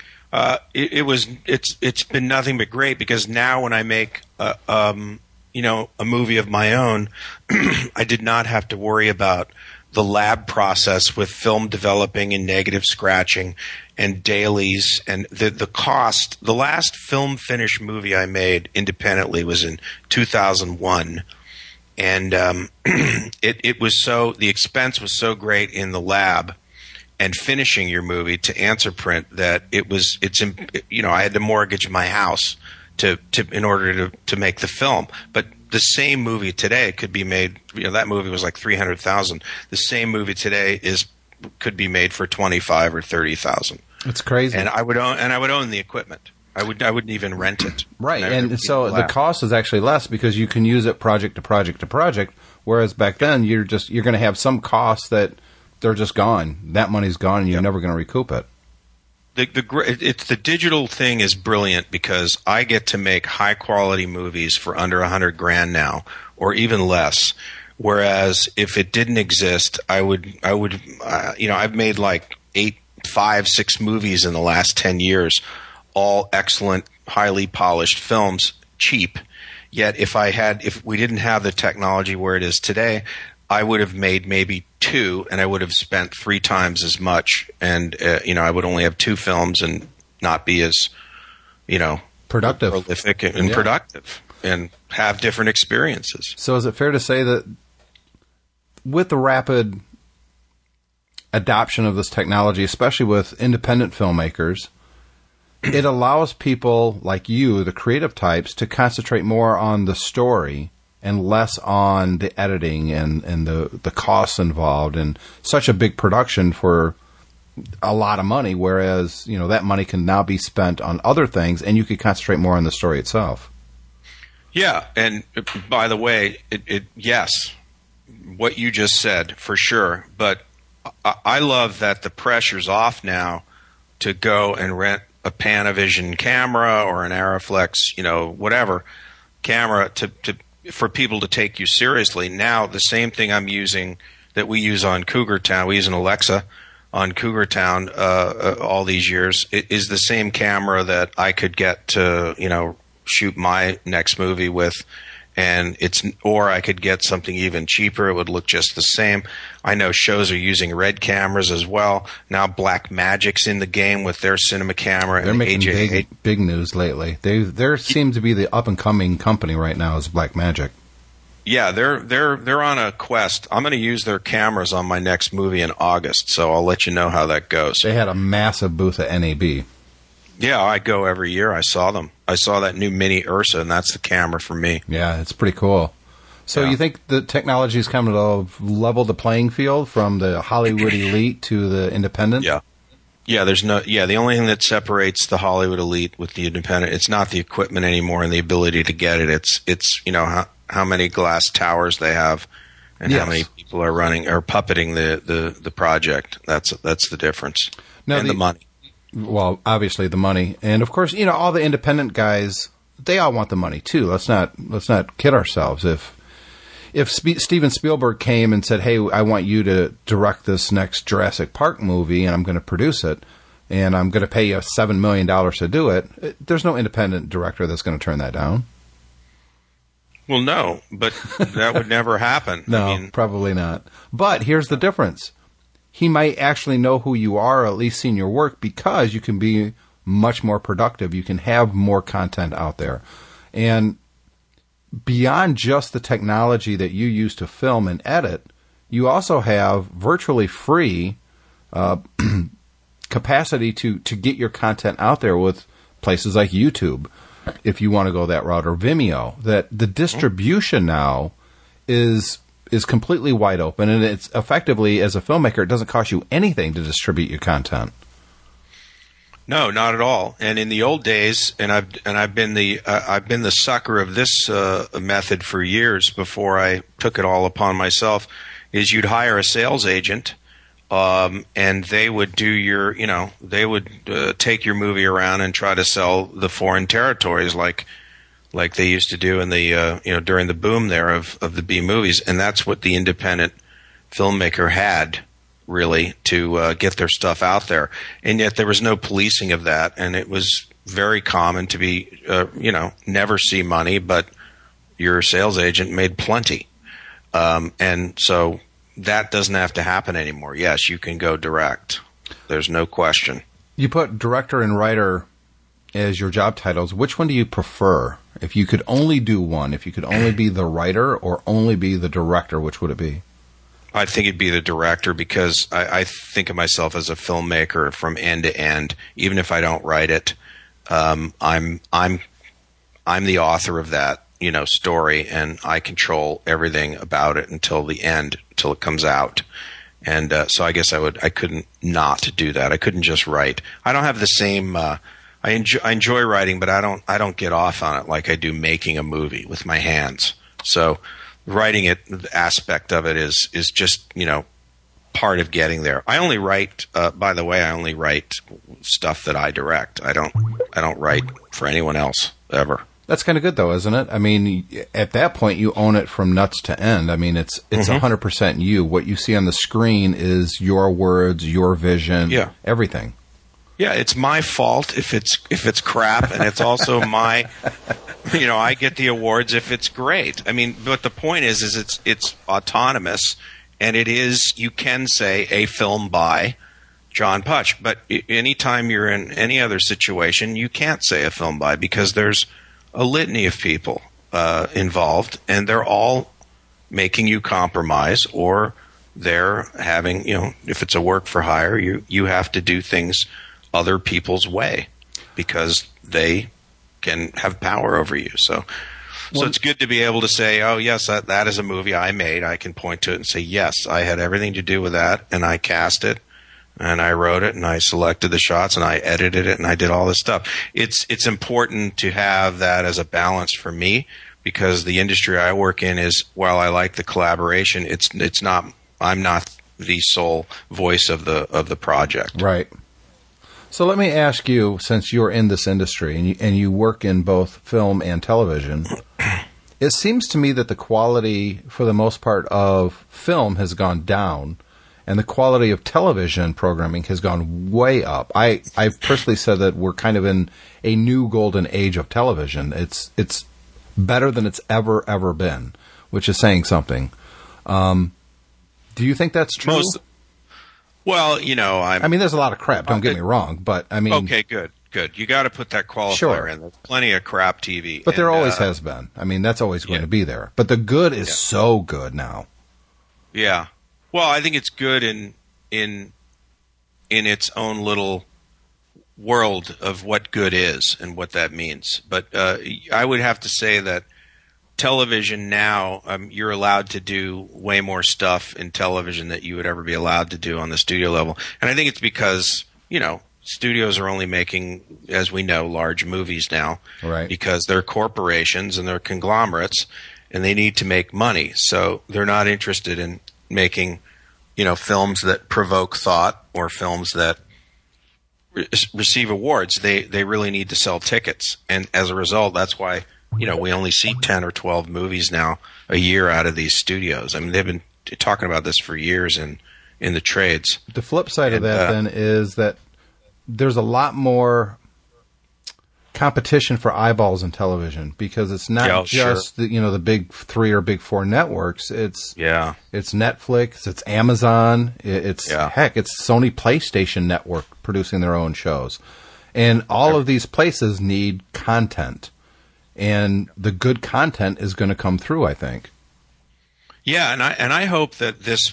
It's been nothing but great, because now when I make a movie of my own, I did not have to worry about the lab process with film developing and negative scratching and dailies and the cost. The last film finish movie I made independently was in 2001, and it was the expense was so great in the lab and finishing your movie to answer print that I had to mortgage my house in order to make the film. But the same movie today could be made. That movie was like $300,000. The same movie today could be made for $25,000 or $30,000. It's crazy. And I would own the equipment. I wouldn't even rent it. Right, and so the cost is actually less because you can use it project to project to project. Whereas back then, you're going to have some costs that they're just gone. That money's gone, and you're never going to recoup it. The digital thing is brilliant because I get to make high quality movies for under $100,000 now, or even less. Whereas if it didn't exist, I've made like 6 movies in the last 10 years, all excellent, highly polished films cheap. Yet if we didn't have the technology where it is today, I would have made maybe 2, and I would have spent 3 times as much. And I would only have 2 films and not be as productive, prolific and productive, and have different experiences. So is it fair to say that with the rapid adoption of this technology, especially with independent filmmakers, it allows people like you, the creative types, to concentrate more on the story and less on the editing and the costs involved in such a big production for a lot of money, whereas, that money can now be spent on other things and you could concentrate more on the story itself. Yeah, and by the way, yes, what you just said, for sure, but I love that the pressure's off now to go and rent a Panavision camera or an Arriflex, whatever camera for people to take you seriously. Now, the same thing I'm using that we use on Cougar Town, we use an Alexa on Cougar Town all these years, it is the same camera that I could get to, shoot my next movie with. And or I could get something even cheaper. It would look just the same. I know shows are using Red cameras as well. Now Blackmagic's in the game with their cinema camera. They're making big news lately. There seems to be the up and coming company right now is Blackmagic. Yeah, they're on a quest. I'm going to use their cameras on my next movie in August, so I'll let you know how that goes. They had a massive booth at NAB. Yeah, I go every year. I saw them. I saw that new Mini Ursa, and that's the camera for me. Yeah, it's pretty cool. So you think the technology is coming to level the playing field from the Hollywood elite to the independent? Yeah. Yeah, the only thing that separates the Hollywood elite with the independent, it's not the equipment anymore and the ability to get it. It's how many glass towers they have and how many people are puppeting the project. That's the difference. Now, and the money. Well, obviously the money, and of course, all the independent guys, they all want the money too. Let's not kid ourselves. If Steven Spielberg came and said, "Hey, I want you to direct this next Jurassic Park movie, and I'm going to produce it, and I'm going to pay you $7 million to do it," there's no independent director that's going to turn that down. Well, no, but that would never happen. No, probably not. But here's the difference. He might actually know who you are, or at least seen your work, because you can be much more productive. You can have more content out there. And beyond just the technology that you use to film and edit, you also have virtually free capacity to get your content out there with places like YouTube, if you want to go that route, or Vimeo. That the distribution now is completely wide open, and it's effectively, as a filmmaker, it doesn't cost you anything to distribute your content. No, not at all. And in the old days, and I've been the sucker of this method for years before I took it all upon myself. Is you'd hire a sales agent, and they would do take your movie around and try to sell the foreign territories like they used to do in the during the boom there of the B movies, and that's what the independent filmmaker had really to get their stuff out there. And yet there was no policing of that, and it was very common to be never see money, but your sales agent made plenty, and so that doesn't have to happen anymore. Yes, you can go direct. There's no question. You put director and writer as your job titles. Which one do you prefer? If you could only do one, if you could only be the writer or only be the director, which would it be? I think it'd be the director, because I think of myself as a filmmaker from end to end. Even if I don't write it, I'm the author of that story, and I control everything about it until the end, until it comes out. And so I guess I couldn't not do that. I couldn't just write. I don't have the same. I enjoy writing, but I don't get off on it like I do making a movie with my hands. So writing it, the aspect of it is just part of getting there. I only write. By the way, I only write stuff that I direct. I don't write for anyone else ever. That's kind of good, though, isn't it? I mean, at that point, you own it from nuts to end. I mean, it's 100% you. What you see on the screen is your words, your vision, everything. Yeah, it's my fault if it's crap, and it's also my I get the awards if it's great. I mean, but the point is it's autonomous, and it is, you can say a film by John Putch, but anytime you're in any other situation, you can't say a film by, because there's a litany of people involved, and they're all making you compromise, or they're having, if it's a work for hire, you have to do things other people's way because they can have power over you. So it's good to be able to say, oh, yes, that is a movie I made. I can point to it and say, yes, I had everything to do with that, and I cast it, and I wrote it, and I selected the shots, and I edited it, and I did all this stuff. It's important to have that as a balance for me, because the industry I work in is, while I like the collaboration, it's not, I'm not the sole voice of the project. Right. So let me ask you, since you're in this industry and you work in both film and television, it seems to me that the quality, for the most part, of film has gone down, and the quality of television programming has gone way up. I've personally said that we're kind of in a new golden age of television. It's better than it's ever been, which is saying something. Do you think that's true? Well, I mean, there's a lot of crap, don't get me wrong, but I mean... Okay, good. You got to put that qualifier in. There's plenty of crap TV. But there always has been. I mean, that's always going to be there. But the good is so good now. Yeah. Well, I think it's good in its own little world of what good is and what that means. But I would have to say that television now, you're allowed to do way more stuff in television that you would ever be allowed to do on the studio level. And I think it's because, studios are only making, as we know, large movies now. Right. Because they're corporations and they're conglomerates, and they need to make money. So they're not interested in making, films that provoke thought or films that receive awards. They really need to sell tickets. And as a result, that's why we only see 10 or 12 movies now a year out of these studios. I mean, they've been talking about this for years in the trades. The flip side of that, then, is that there's a lot more competition for eyeballs in television, because it's not just the big three or big four networks. It's Netflix, it's Amazon, it's Sony PlayStation Network producing their own shows, and all of these places need content. And the good content is going to come through, I think. Yeah, and I hope that this,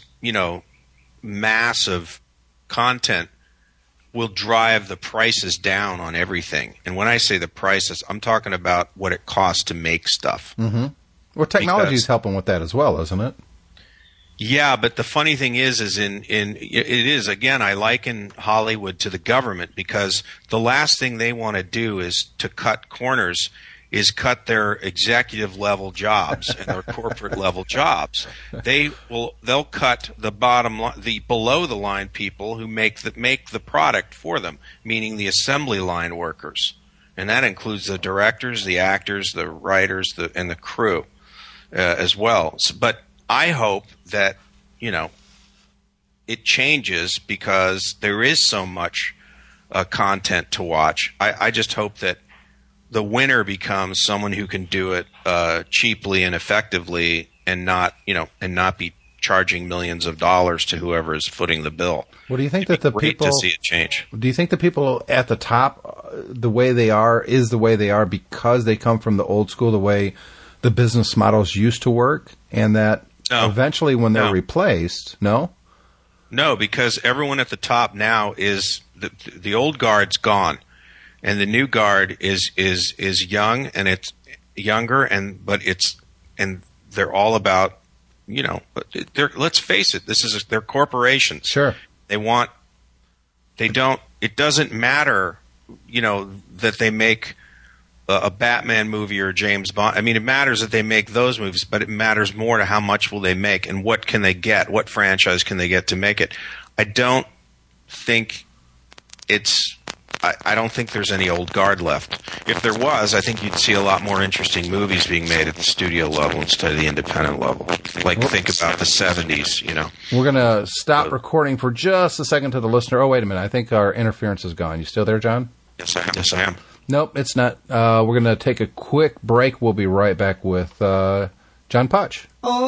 massive content will drive the prices down on everything. And when I say the prices, I'm talking about what it costs to make stuff. Mm-hmm. Well, technology is helping with that as well, isn't it? Yeah, but the funny thing is it is, again, I liken Hollywood to the government, because the last thing they want to do is to cut corners, is cut their executive level jobs and their corporate level jobs. They'll cut the bottom line, the below the line people who make the product for them, meaning the assembly line workers, and that includes the directors, the actors, the writers, and the crew as well. But I hope that it changes, because there is so much content to watch. I just hope that the winner becomes someone who can do it cheaply and effectively, and not be charging millions of dollars to whoever is footing the bill. Well, do you think that the people to see it change? Do you think the people at the top, the way they are, is the way they are because they come from the old school, the way the business models used to work, and that eventually when they're replaced, No, because everyone at the top now is the old guard's gone. And the new guard is young, and it's younger, and they're all about, let's face it, they're corporations. Sure. It doesn't matter, that they make a Batman movie or a James Bond. I mean, it matters that they make those movies, but it matters more to how much will they make and what can they get, what franchise can they get to make it. I don't think there's any old guard left. If there was, I think you'd see a lot more interesting movies being made at the studio level instead of the independent level. Think about the 70s, We're going to stop recording for just a second to the listener. Oh, wait a minute. I think our interference is gone. You still there, John? Yes, I am. Nope, it's not. We're going to take a quick break. We'll be right back with John Potch.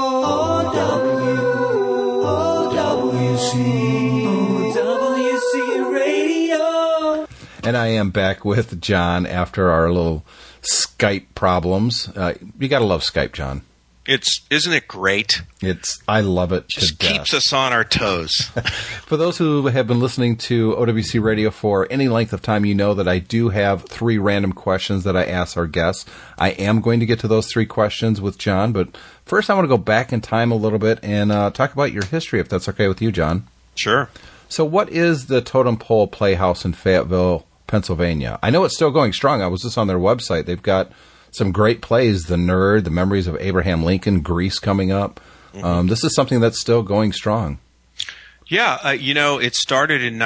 OWC Radio. And I am back with John after our little Skype problems. You got to love Skype, John. Isn't it great? I love it. Just keeps us on our toes. For those who have been listening to OWC Radio for any length of time, you know that I do have 3 random questions that I ask our guests. I am going to get to those 3 questions with John, but first I want to go back in time a little bit and talk about your history, if that's okay with you, John. Sure. So what is the Totem Pole Playhouse in Fayetteville, Pennsylvania? I know it's still going strong. I was just on their website. They've got some great plays, The Nerd, The Memories of Abraham Lincoln, Grease coming up. This is something that's still going strong. Yeah, it started in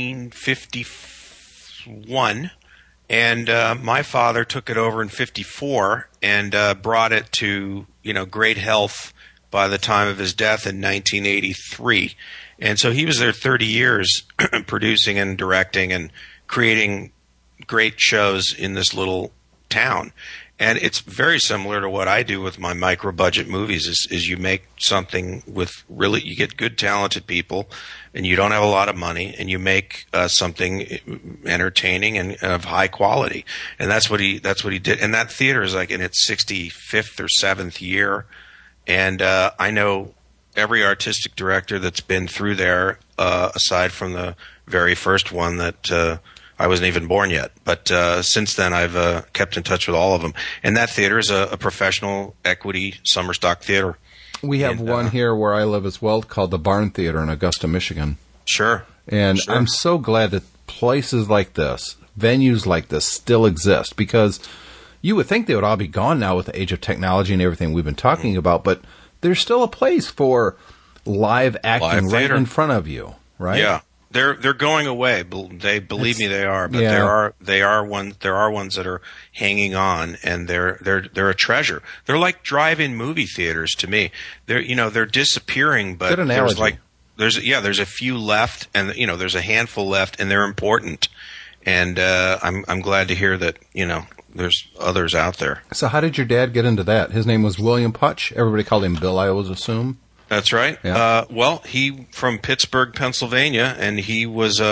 1951, and my father took it over in 54 and brought it to, great health by the time of his death in 1983. And so he was there 30 years producing and directing and creating great shows in this little town. And it's very similar to what I do with my micro-budget movies is you make something with you get good, talented people, and you don't have a lot of money, and you make something entertaining and of high quality. And that's what he did. And that theater is like in its 65th or 7th year. And I know every artistic director that's been through there, aside from the very first one that I wasn't even born yet, but since then I've kept in touch with all of them. And that theater is a professional equity summer stock theater. We have one here where I live as well called the Barn Theater in Augusta, Michigan. Sure. And sure. I'm so glad that places like this, venues like this still exist, because you would think they would all be gone now with the age of technology and everything we've been talking about, but there's still a place for live acting right in front of you, right? Yeah. They're going away. Believe me, they are. But there are ones that are hanging on, and they're a treasure. They're like drive-in movie theaters to me. They're disappearing, but there's a few left, and there's a handful left, and they're important. And I'm glad to hear that there's others out there. So how did your dad get into that? His name was William Potch. Everybody called him Bill, I always assume. That's right. Yeah. He from Pittsburgh, Pennsylvania, and he was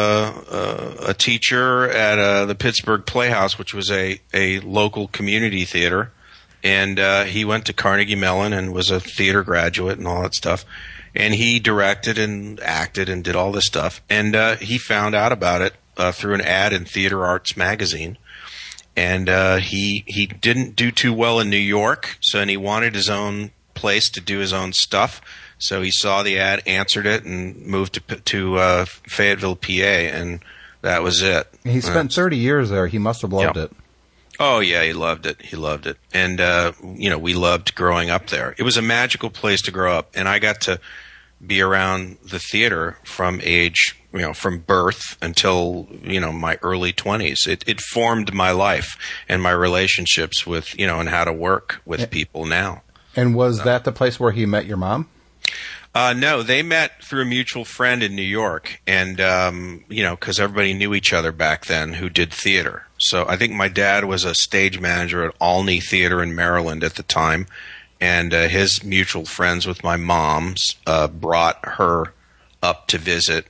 a teacher at the Pittsburgh Playhouse, which was a local community theater. And he went to Carnegie Mellon and was a theater graduate and all that stuff. And he directed and acted and did all this stuff. And he found out about it through an ad in Theater Arts magazine. And he didn't do too well in New York, and he wanted his own place to do his own stuff. So he saw the ad, answered it, and moved to Fayetteville, PA, and that was it. He spent 30 years there. He must have loved it. Oh, yeah, he loved it. He loved it. And, we loved growing up there. It was a magical place to grow up, and I got to be around the theater from from birth until, my early 20s. It formed my life and my relationships with, and how to work with people now. And was that the place where he met your mom? No, they met through a mutual friend in New York, and because everybody knew each other back then who did theater. So I think my dad was a stage manager at Olney Theater in Maryland at the time, and his mutual friends with my mom's brought her up to visit,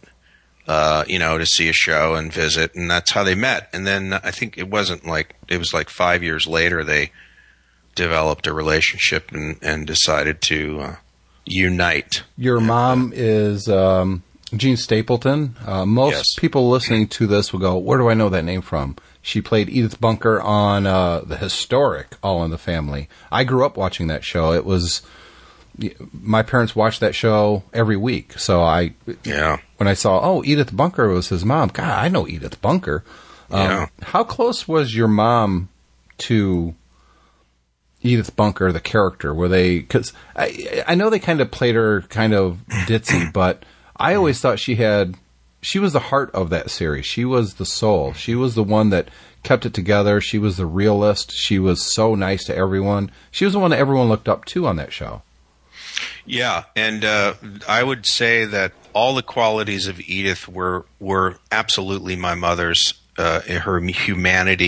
to see a show and visit, and that's how they met. And then I think it was like 5 years later they developed a relationship and decided to unite. Your mom is Jean Stapleton. Most people listening to this will go, where do I know that name from? She played Edith Bunker on the historic All in the Family. I grew up watching that show. It was my parents watched that show every week. So when I saw, Edith Bunker was his mom. God, I know Edith Bunker. How close was your mom to Edith Bunker, the character? Were they, because I know they kind of played her kind of ditzy, but I always thought she was the heart of that series. She was the soul. She was the one that kept it together. She was the realist. She was so nice to everyone. She was the one that everyone looked up to on that show. Yeah, and I would say that all the qualities of Edith were absolutely my mother's. Her humanity,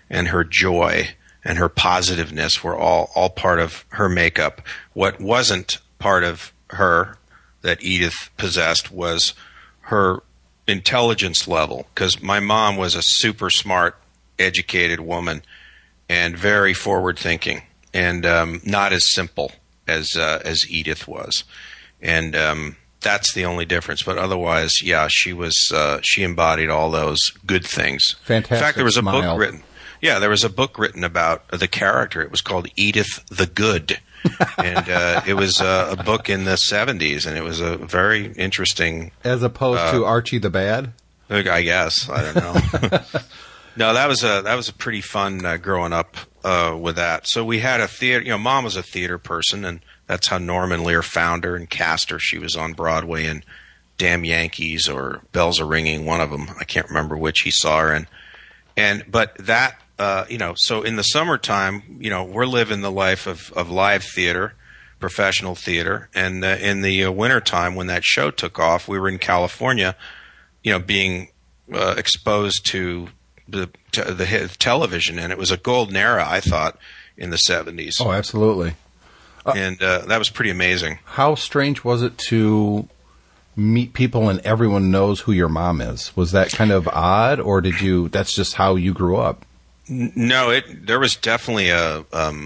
and her joy and her positiveness were all part of her makeup. What wasn't part of her that Edith possessed was her intelligence level, because my mom was a super smart, educated woman and very forward thinking, and not as simple as Edith was. And that's the only difference. But otherwise, yeah, she embodied all those good things. Fantastic. In fact, there was a smile. book written. Yeah, there was a book written about the character. It was called Edith the Good. And it was a book in the 70s, and it was a very interesting... As opposed to Archie the Bad? I guess. I don't know. No, that was a pretty fun growing up with that. So we had a theater... Mom was a theater person, and that's how Norman Lear found her and cast her. She was on Broadway in Damn Yankees or Bells Are Ringing, one of them. I can't remember which he saw her in. But that... so in the summertime, we're living the life of live theater, professional theater. And in the wintertime, when that show took off, we were in California, being exposed to the television. And it was a golden era, I thought, in the 70s. Oh, absolutely. And that was pretty amazing. How strange was it to meet people and everyone knows who your mom is? Was that kind of odd, or that's just how you grew up? No, there was definitely a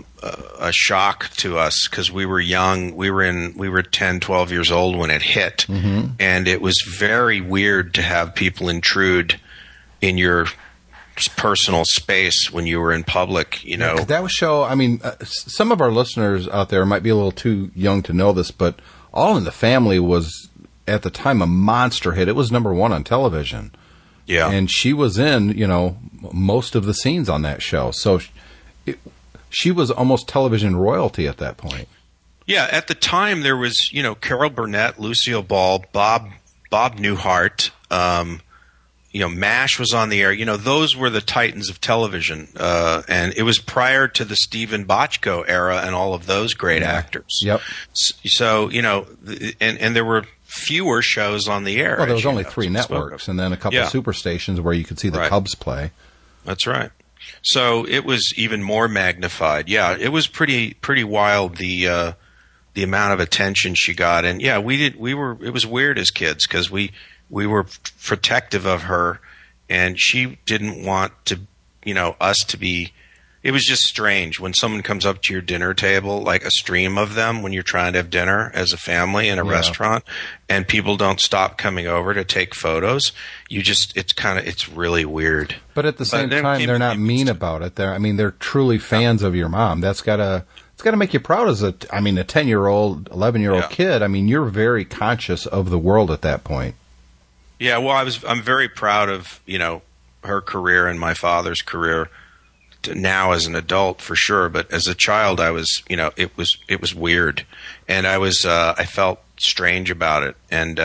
shock to us because we were young. We were 10, 12 years old when it hit, and it was very weird to have people intrude in your personal space when you were in public. Yeah, that was show. I mean, some of our listeners out there might be a little too young to know this, but All in the Family was at the time a monster hit. It was number one on television. Yeah. And she was in, most of the scenes on that show. So she was almost television royalty at that point. Yeah, at the time there was, Carol Burnett, Lucille Ball, Bob Newhart, MASH was on the air. Those were the titans of television. And it was prior to the Stephen Bochco era and all of those great actors. Yep. So, and there were fewer shows on the air. Well, there was only 3 networks and then a couple of superstations where you could see the Cubs play. That's right. So it was even more magnified. Yeah, it was pretty wild the amount of attention she got. And yeah, it was weird as kids because we were protective of her, and she didn't want to, us to be. It was just strange when someone comes up to your dinner table, like a stream of them when you're trying to have dinner as a family in a restaurant, and people don't stop coming over to take photos. It's really weird. But at the same time, they're not mean about it. They're truly fans of your mom. It's got to make you proud as a 10-year-old, 11-year-old kid. You're very conscious of the world at that point. Yeah, well, I'm very proud of, her career and my father's career. Now as an adult for sure, but as a child I was, it was weird, and I felt strange about it, and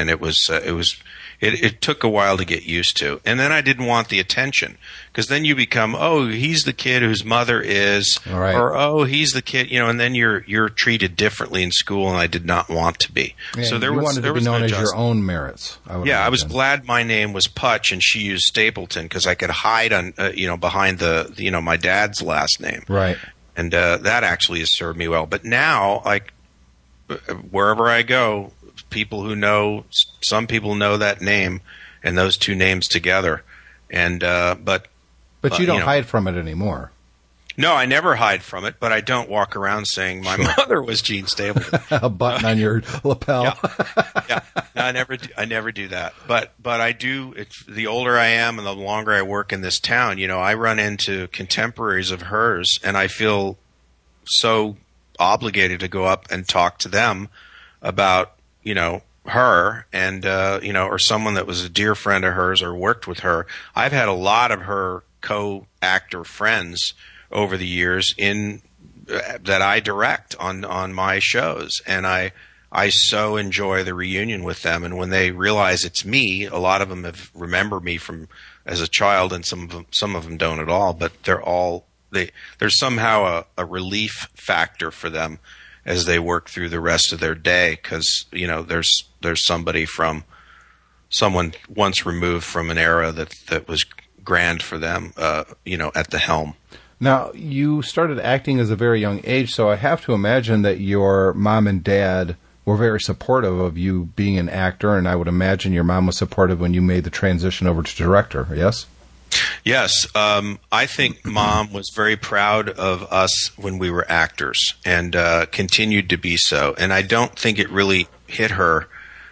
it took a while to get used to, and then I didn't want the attention because then you become, oh, he's the kid whose mother is, or oh, he's the kid, and then you're treated differently in school, and I did not want to be. Yeah, so there was known as your own merits. I was glad my name was Putch and she used Stapleton because I could hide on behind the my dad's last name, right? And that actually has served me well. But now, like wherever I go, some people know that name and those two names together, and but you don't hide from it anymore. No, I never hide from it, but I don't walk around saying my mother was Gene Stapleton. A button on your lapel. Yeah. No, I never do that. But I do. The older I am and the longer I work in this town, I run into contemporaries of hers, and I feel so obligated to go up and talk to them about her and or someone that was a dear friend of hers or worked with her. I've had a lot of her co-actor friends over the years that I direct on my shows, and I so enjoy the reunion with them. And when they realize it's me, a lot of them remember me from as a child, and some of them don't at all. But there's somehow a relief factor for them as they work through the rest of their day, because there's someone once removed from an era that was grand for them, at the helm. Now, you started acting as a very young age, so I have to imagine that your mom and dad were very supportive of you being an actor, and I would imagine your mom was supportive when you made the transition over to director, yes? Yes. I think Mom was very proud of us when we were actors and continued to be so. And I don't think it really hit her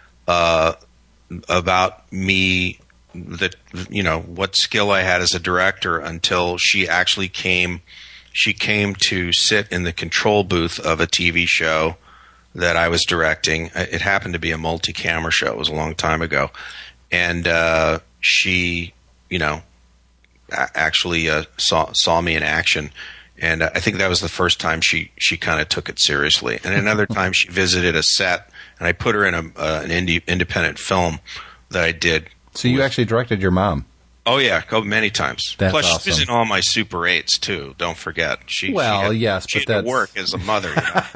about me, what skill I had as a director until she actually came to sit in the control booth of a TV show that I was directing. It happened to be a multi-camera show. It was a long time ago. And she, actually saw me in action. And I think that was the first time she kind of took it seriously. And another time she visited a set, and I put her in an independent film that I did. So you actually directed your mom? Oh, yeah, many times. That's Plus, awesome. she was in all my Super 8s, too. Don't forget. She yes, she but had that's... to work as a mother.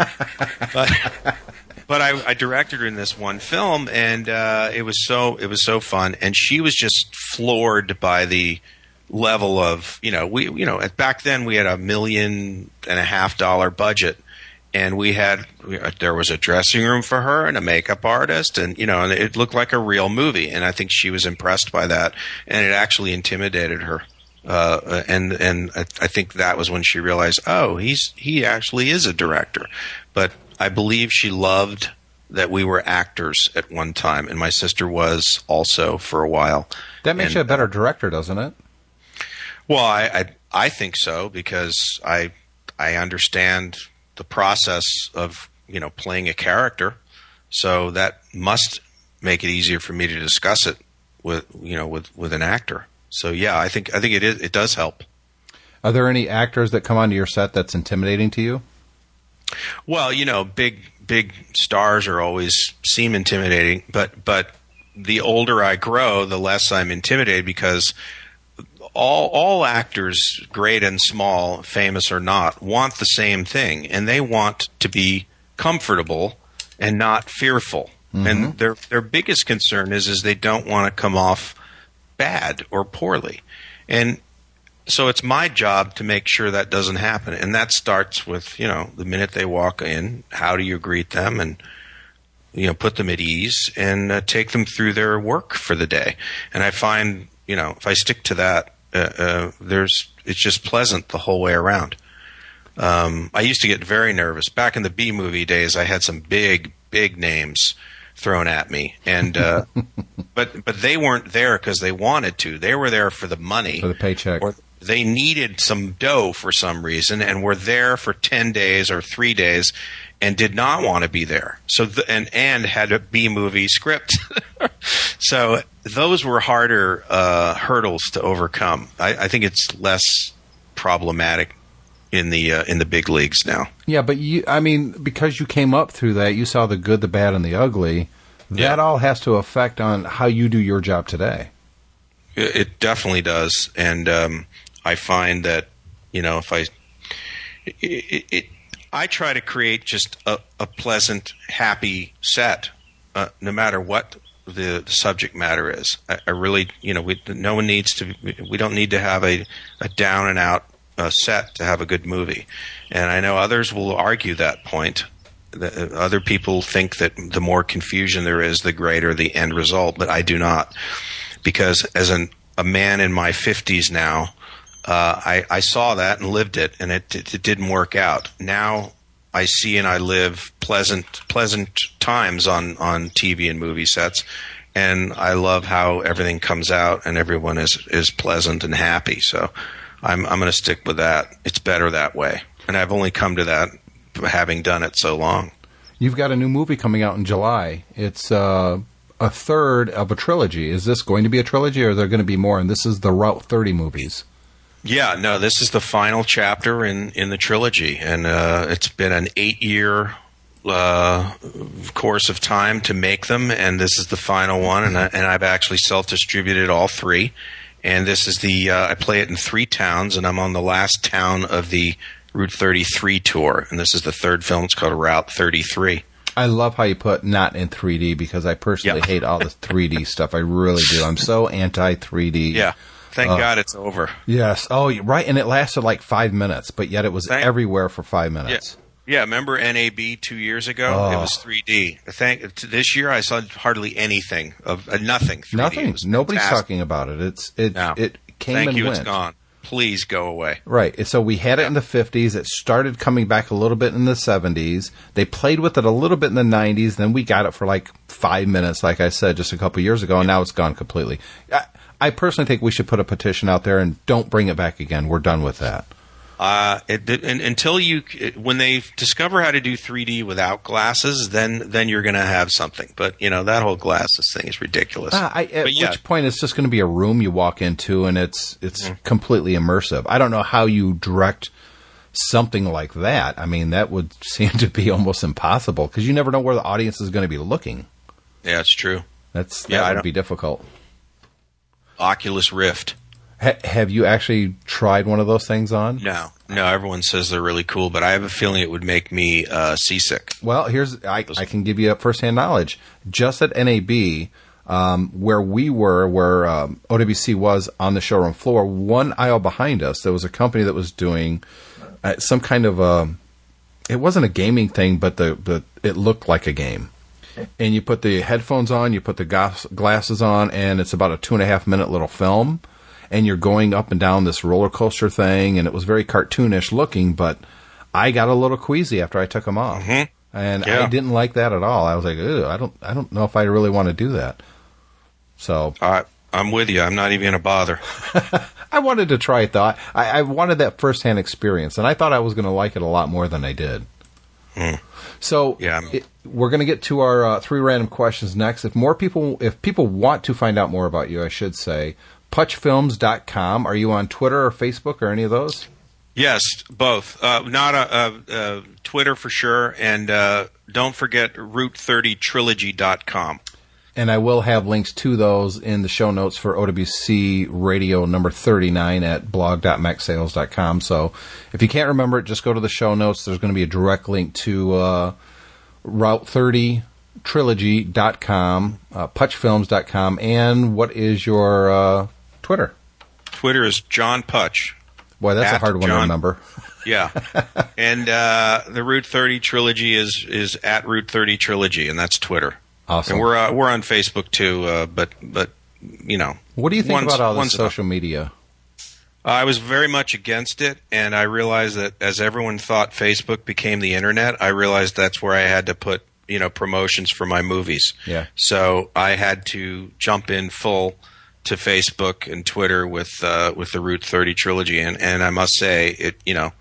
But I directed her in this one film, and it was so fun. And she was just floored by the level of, back then we had $1.5 million budget. And there was a dressing room for her and a makeup artist, and and it looked like a real movie. And I think she was impressed by that, and it actually intimidated her. And I think that was when she realized, oh, he actually is a director. But I believe she loved that we were actors at one time, and my sister was also for a while. That makes you a better director, doesn't it? Well, I think so, because I understand the process of playing a character, so that must make it easier for me to discuss it with an actor. So yeah, I think it does help. Are there any actors that come onto your set that's intimidating to you? Well, big stars always seem intimidating, but the older I grow, the less I'm intimidated, because all actors, great and small, famous or not, want the same thing, and they want to be comfortable and not fearful. Mm-hmm. And their biggest concern is they don't want to come off bad or poorly. And so it's my job to make sure that doesn't happen. And that starts with, the minute they walk in, how do you greet them and, put them at ease and take them through their work for the day. And I find, if I stick to that, it's just pleasant the whole way around. I used to get very nervous. Back in the B-movie days, I had some big names thrown at me, and but they weren't there because they wanted to. They were there for the money, for the paycheck, or they needed some dough for some reason, and were there for 10 days or 3 days, and did not want to be there. So and had a B-movie script. So those were harder hurdles to overcome. I think it's less problematic in the big leagues now. Yeah, but because you came up through that, you saw the good, the bad, and the ugly. That all has to affect on how you do your job today. It definitely does, and I find that if I try to create just a pleasant, happy set, no matter what the subject matter is. I really, no one needs to. We don't need to have a down and out set to have a good movie. And I know others will argue that point. Other people think that the more confusion there is, the greater the end result. But I do not, because as a man in my 50s now, I saw that and lived it, and it didn't work out. Now I see and I live pleasant times on TV and movie sets, and I love how everything comes out and everyone is pleasant and happy. So I'm going to stick with that. It's better that way, and I've only come to that having done it so long. You've got a new movie coming out in July. It's a third of a trilogy. Is this going to be a trilogy, or are there going to be more? And this is the Route 30 movies. Yeah, no, this is the final chapter in the trilogy, and it's been an 8-year course of time to make them, and this is the final one, and I've actually self-distributed all 3, and this is I play it in 3 towns, and I'm on the last town of the Route 33 tour, and this is the 3rd film. It's called Route 33. I love how you put not in 3D, because I personally hate all the 3D stuff. I really do. I'm so anti-3D. Yeah. Thank God it's over. Yes. Oh, right. And it lasted like 5 minutes, but yet it was everywhere for 5 minutes. Yeah, remember NAB 2 years ago? Oh. It was 3D. This year I saw hardly anything of nothing. 3D. Nothing. Nobody's talking about it. It came and went. It's gone. Please go away. Right. So we had it in the 50s. It started coming back a little bit in the 70s. They played with it a little bit in the 90s. Then we got it for like 5 minutes, like I said, just a couple years ago, and now it's gone completely. I personally think we should put a petition out there and don't bring it back again. We're done with that. When they discover how to do 3D without glasses, then you're going to have something. But that whole glasses thing is ridiculous. Which point it's just going to be a room you walk into, and it's completely immersive. I don't know how you direct something like that. I mean, that would seem to be almost impossible because you never know where the audience is going to be looking. Yeah, it's true. That would be difficult. Oculus Rift. Have you actually tried one of those things on? No. Everyone says they're really cool, but I have a feeling it would make me seasick. Well, I can give you firsthand knowledge. Just at NAB, where we were, where OWC was on the showroom floor, one aisle behind us, there was a company that was doing some kind of it wasn't a gaming thing, but it looked like a game. And you put the headphones on, you put the glasses on, and it's about a 2.5 minute little film. And you're going up and down this roller coaster thing, and it was very cartoonish looking, but I got a little queasy after I took them off. Mm-hmm. And I didn't like that at all. I was like, I don't know if I really want to do that. So I'm with you. I'm not even going to bother. I wanted to try it, though. I wanted that firsthand experience, and I thought I was going to like it a lot more than I did. So we're going to get to our 3 random questions next. If people want to find out more about you, I should say, PutchFilms.com. Are you on Twitter or Facebook or any of those? Yes, both. Not Twitter for sure, and don't forget Route30Trilogy.com. And I will have links to those in the show notes for OWC Radio number 39 at blog.macsales.com. So if you can't remember it, just go to the show notes. There's going to be a direct link to Route30Trilogy.com, PutchFilms.com, and what is your Twitter? Twitter is John Putch. Boy, that's a hard one to remember. Yeah. And the Route 30 Trilogy is at Route 30 Trilogy, and that's Twitter. Awesome. And we're on Facebook too, but what do you think about all this social media? I was very much against it, and I realized that as everyone thought Facebook became the internet, I realized that's where I had to put promotions for my movies. Yeah. So I had to jump in full to Facebook and Twitter with the Route 30 Trilogy, and I must say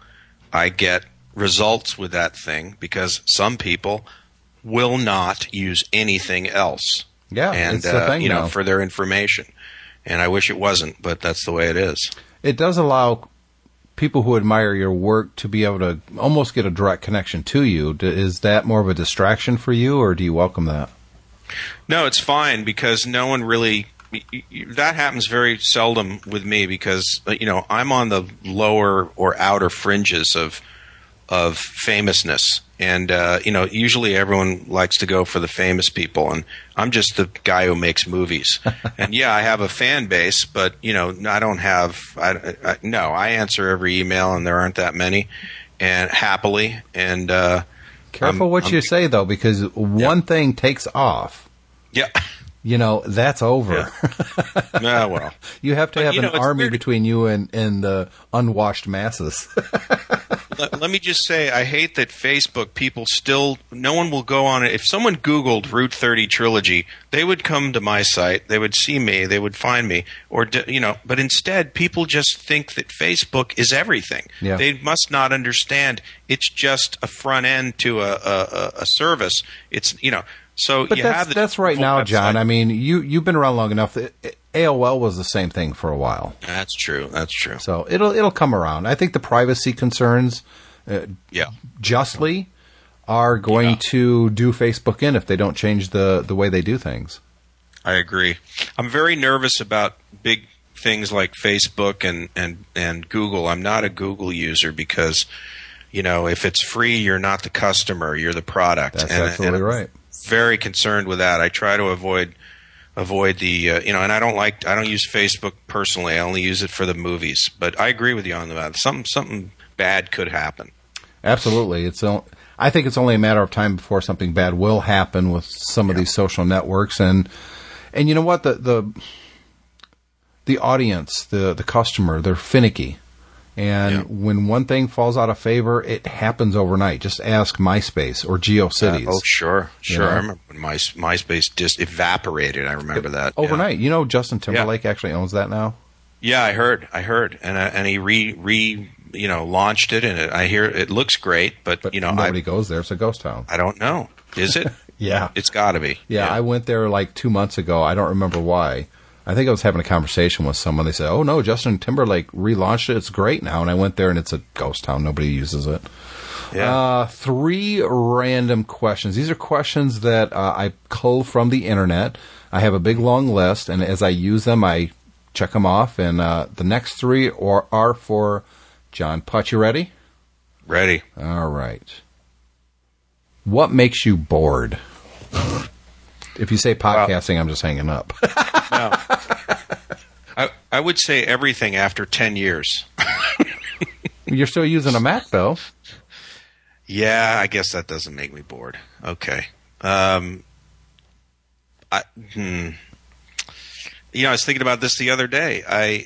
I get results with that thing because some people will not use anything else. Yeah, and it's the thing now. For their information. And I wish it wasn't, but that's the way it is. It does allow people who admire your work to be able to almost get a direct connection to you. Is that more of a distraction for you, or do you welcome that? No, it's fine because no one really. That happens very seldom with me because I'm on the lower or outer fringes of famousness. And, usually everyone likes to go for the famous people, and I'm just the guy who makes movies. And, I have a fan base, but, I don't have I answer every email, and there aren't that many, and happily. And careful what you say, though, because one thing takes off. Yeah. That's over. Yeah, well. You have to have an army between you and the unwashed masses. Let me just say, I hate that Facebook no one will go on it. If someone Googled Route 30 Trilogy, they would come to my site, they would see me, they would find me, but instead people just think that Facebook is everything. Yeah. They must not understand it's just a front end to a service. It's, so but that's right now, John. I mean, you've been around long enough. AOL was the same thing for a while. That's true. So it'll come around. I think the privacy concerns, justly, are going to do Facebook in if they don't change the way they do things. I agree. I'm very nervous about big things like Facebook and Google. I'm not a Google user because, if it's free, you're not the customer, you're the product. That's absolutely right. Very concerned with that. I try to avoid avoid the and I don't use Facebook personally. I only use it for the movies. But I agree with you on that. Something bad could happen. Absolutely. I think it's only a matter of time before something bad will happen with some of these social networks. And you know what? The audience, the customer, they're finicky. And when one thing falls out of favor, it happens overnight. Just ask MySpace or GeoCities. Sure. You know? I remember when MySpace just evaporated. I remember that. Overnight. You know Justin Timberlake actually owns that now? Yeah, I heard. And he launched it, and I hear it looks great, but nobody goes there. It's a ghost town. I don't know. Is it? Yeah. It's got to be. Yeah, I went there like 2 months ago. I don't remember why. I think I was having a conversation with someone. They said, "Oh no, Justin Timberlake relaunched it. It's great now." And I went there, and it's a ghost town. Nobody uses it. Yeah. 3 random questions. These are questions that I cull from the internet. I have a big long list, and as I use them, I check them off. And the next 3 are for John Putt. You ready? Ready. All right. What makes you bored? If you say podcasting, I'm just hanging up. No. I would say everything after 10 years. You're still using a Mac, though. Yeah, I guess that doesn't make me bored. Okay. I was thinking about this the other day.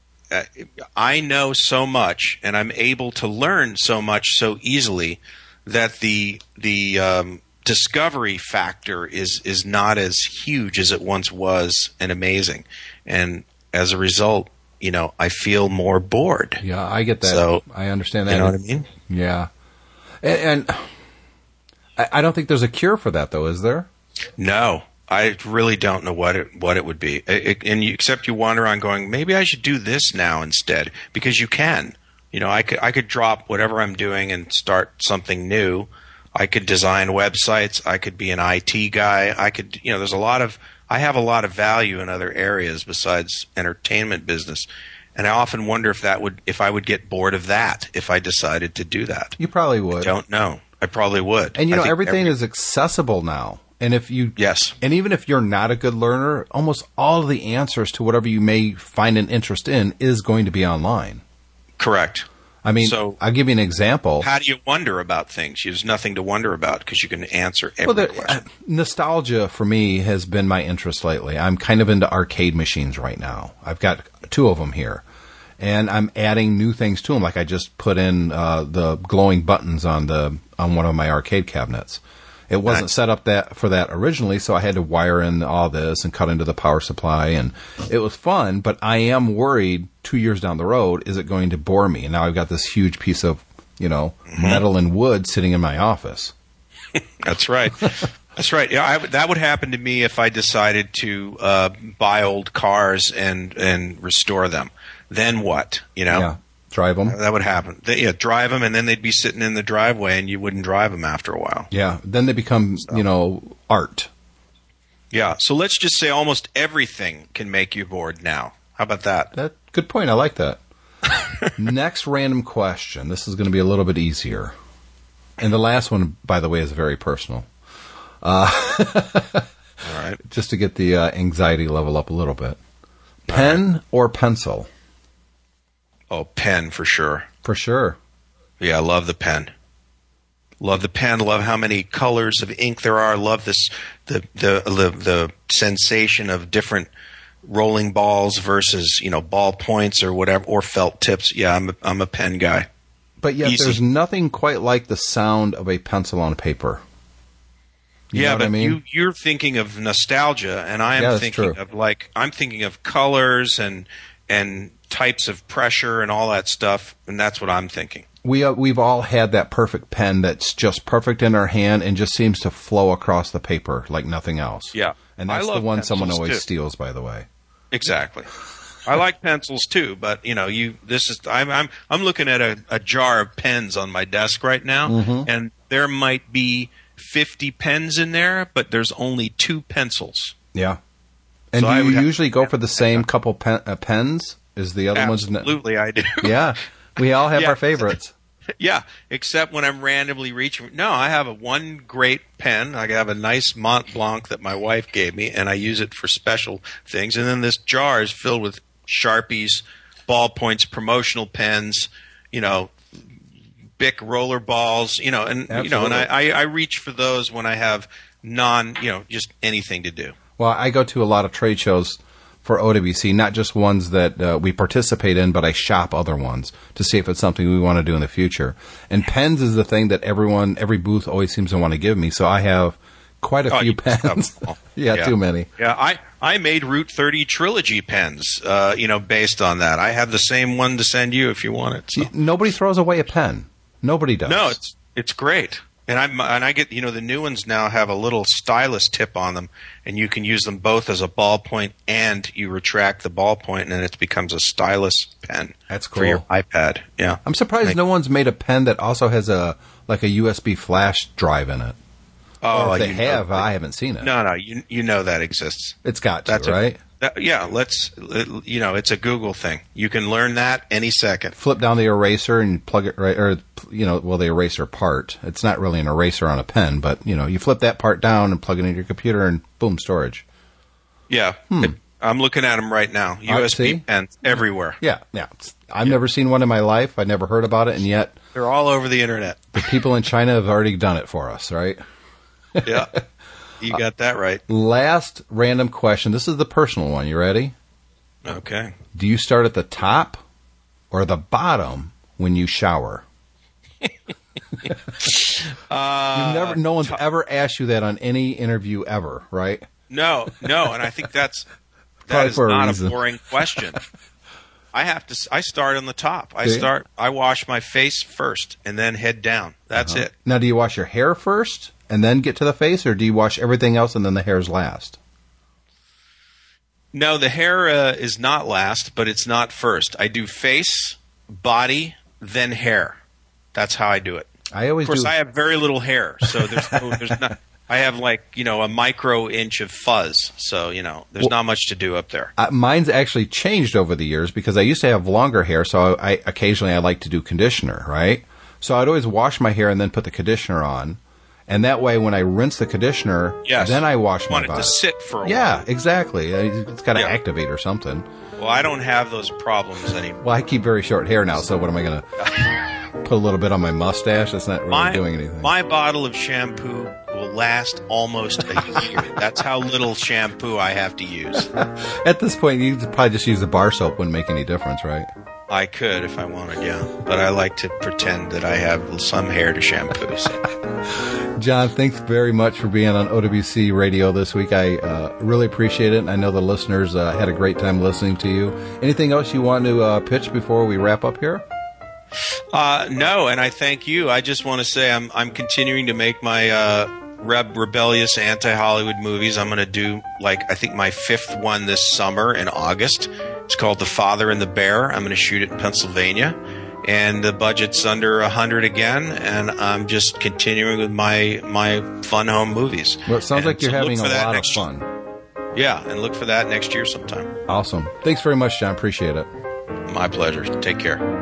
I know so much, and I'm able to learn so much so easily that the discovery factor is not as huge as it once was and amazing. And as a result, I feel more bored. Yeah, I get that. So, I understand that. You know what I mean? Yeah. And I don't think there's a cure for that, though, is there? No. I really don't know what it would be. Except you wander around going, maybe I should do this now instead, because you can. I could drop whatever I'm doing and start something new. I could design websites. I could be an IT guy. I could, I have a lot of value in other areas besides entertainment business. And I often wonder if I would get bored of that if I decided to do that. You probably would. I don't know. I probably would. And everything is accessible now. And and even if you're not a good learner, almost all of the answers to whatever you may find an interest in is going to be online. Correct. I mean, I'll give you an example. How do you wonder about things? There's nothing to wonder about because you can answer every question. Nostalgia for me has been my interest lately. I'm kind of into arcade machines right now. I've got 2 of them here. And I'm adding new things to them. Like I just put in the glowing buttons on one of my arcade cabinets. It wasn't set up for that originally, so I had to wire in all this and cut into the power supply, and it was fun, but I am worried 2 years down the road, is it going to bore me? And now I've got this huge piece of, metal and wood sitting in my office. That's right. That's right. Yeah, that would happen to me if I decided to buy old cars and restore them. Then what? Yeah. Drive them. That would happen. Drive them, and then they'd be sitting in the driveway, and you wouldn't drive them after a while. Yeah, then they become, art. Yeah, so let's just say almost everything can make you bored now. How about that? Good point. I like that. Next random question. This is going to be a little bit easier. And the last one, by the way, is very personal. All right. Just to get the anxiety level up a little bit. Pen or pencil? Oh, pen for sure. For sure. Yeah, I love the pen. Love the pen. Love how many colors of ink there are. Love the sensation of different rolling balls versus ball points or whatever, or felt tips. Yeah, I'm a pen guy. But yet, there's nothing quite like the sound of a pencil on paper. You know what I mean? You're thinking of nostalgia, and I am thinking of I'm thinking of colors and types of pressure and all that stuff, and that's what I'm thinking. We've all had that perfect pen that's just perfect in our hand and just seems to flow across the paper like nothing else. Yeah, and that's the one someone always steals, by the way. Exactly. I like pencils too, but I'm looking at a jar of pens on my desk right now, and there might be 50 pens in there, but there's only 2 pencils. Yeah. And do you usually go for the same couple pens? Is the other ones? Absolutely, I do. Yeah, we all have our favorites. Yeah, except when I'm randomly reaching. No, I have one great pen. I have a nice Mont Blanc that my wife gave me, and I use it for special things. And then this jar is filled with Sharpies, ballpoints, promotional pens, Bic roller balls, and Absolutely. I reach for those when I have just anything to do. Well, I go to a lot of trade shows for OWC, not just ones that we participate in, but I shop other ones to see if it's something we want to do in the future. And pens is the thing that every booth always seems to want to give me. So I have quite a few pens. Yeah, too many. Yeah, I made Route 30 Trilogy pens, based on that. I have the same one to send you if you want it. So. Nobody throws away a pen. Nobody does. No, it's great. And I get, the new ones now have a little stylus tip on them, and you can use them both as a ballpoint, and you retract the ballpoint, and it becomes a stylus pen. That's cool. For your iPad. Yeah. I'm surprised no one's made a pen that also has a USB flash drive in it. Oh, or if they have, I haven't seen it. No, you know that exists. It's got to, right? It's a Google thing. You can learn that any second. Flip down the eraser and plug it right, or the eraser part. It's not really an eraser on a pen, but you flip that part down and plug it into your computer, and boom, storage. Yeah, I'm looking at them right now. USB pens everywhere. Yeah. I've never seen one in my life. I never heard about it, and yet they're all over the internet. The people in China have already done it for us, right? Yeah. You got that right. Last random question. This is the personal one. You ready? Okay. Do you start at the top or the bottom when you shower? No one's ever asked you that on any interview ever, right? No, and I think that is not a boring question. I start on the top. I wash my face first and then head down. That's it. Now, do you wash your hair first and then get to the face, or do you wash everything else and then the hair's last? No, the hair is not last, but it's not first. I do face, body, then hair. That's how I do it. Of course, I have very little hair, so there's not. I have a micro inch of fuzz, so there's not much to do up there. Mine's actually changed over the years because I used to have longer hair, so I occasionally like to do conditioner, right? So I'd always wash my hair and then put the conditioner on. And that way, when I rinse the conditioner, then I wash my body. Want it to sit for a while. Yeah, exactly. It's got to activate or something. Well, I don't have those problems anymore. Well, I keep very short hair now, so what am I going to put a little bit on my mustache? That's not really doing anything. My bottle of shampoo will last almost a year. That's how little shampoo I have to use. At this point, you could probably just use the bar soap. Wouldn't make any difference, right? I could if I wanted, yeah. But I like to pretend that I have some hair to shampoo. So. John, thanks very much for being on OWC Radio this week. I really appreciate it. And I know the listeners had a great time listening to you. Anything else you want to pitch before we wrap up here? No, and I thank you. I just want to say I'm continuing to make my rebellious anti-Hollywood movies. I'm going to do I think my 5th one this summer in August. It's called The Father and the Bear. I'm going to shoot it in Pennsylvania, and the budget's under $100 again. And I'm just continuing with my fun home movies. Well, it sounds like you're having a lot of fun. Yeah, and look for that next year sometime. Awesome. Thanks very much, John. Appreciate it. My pleasure. Take care.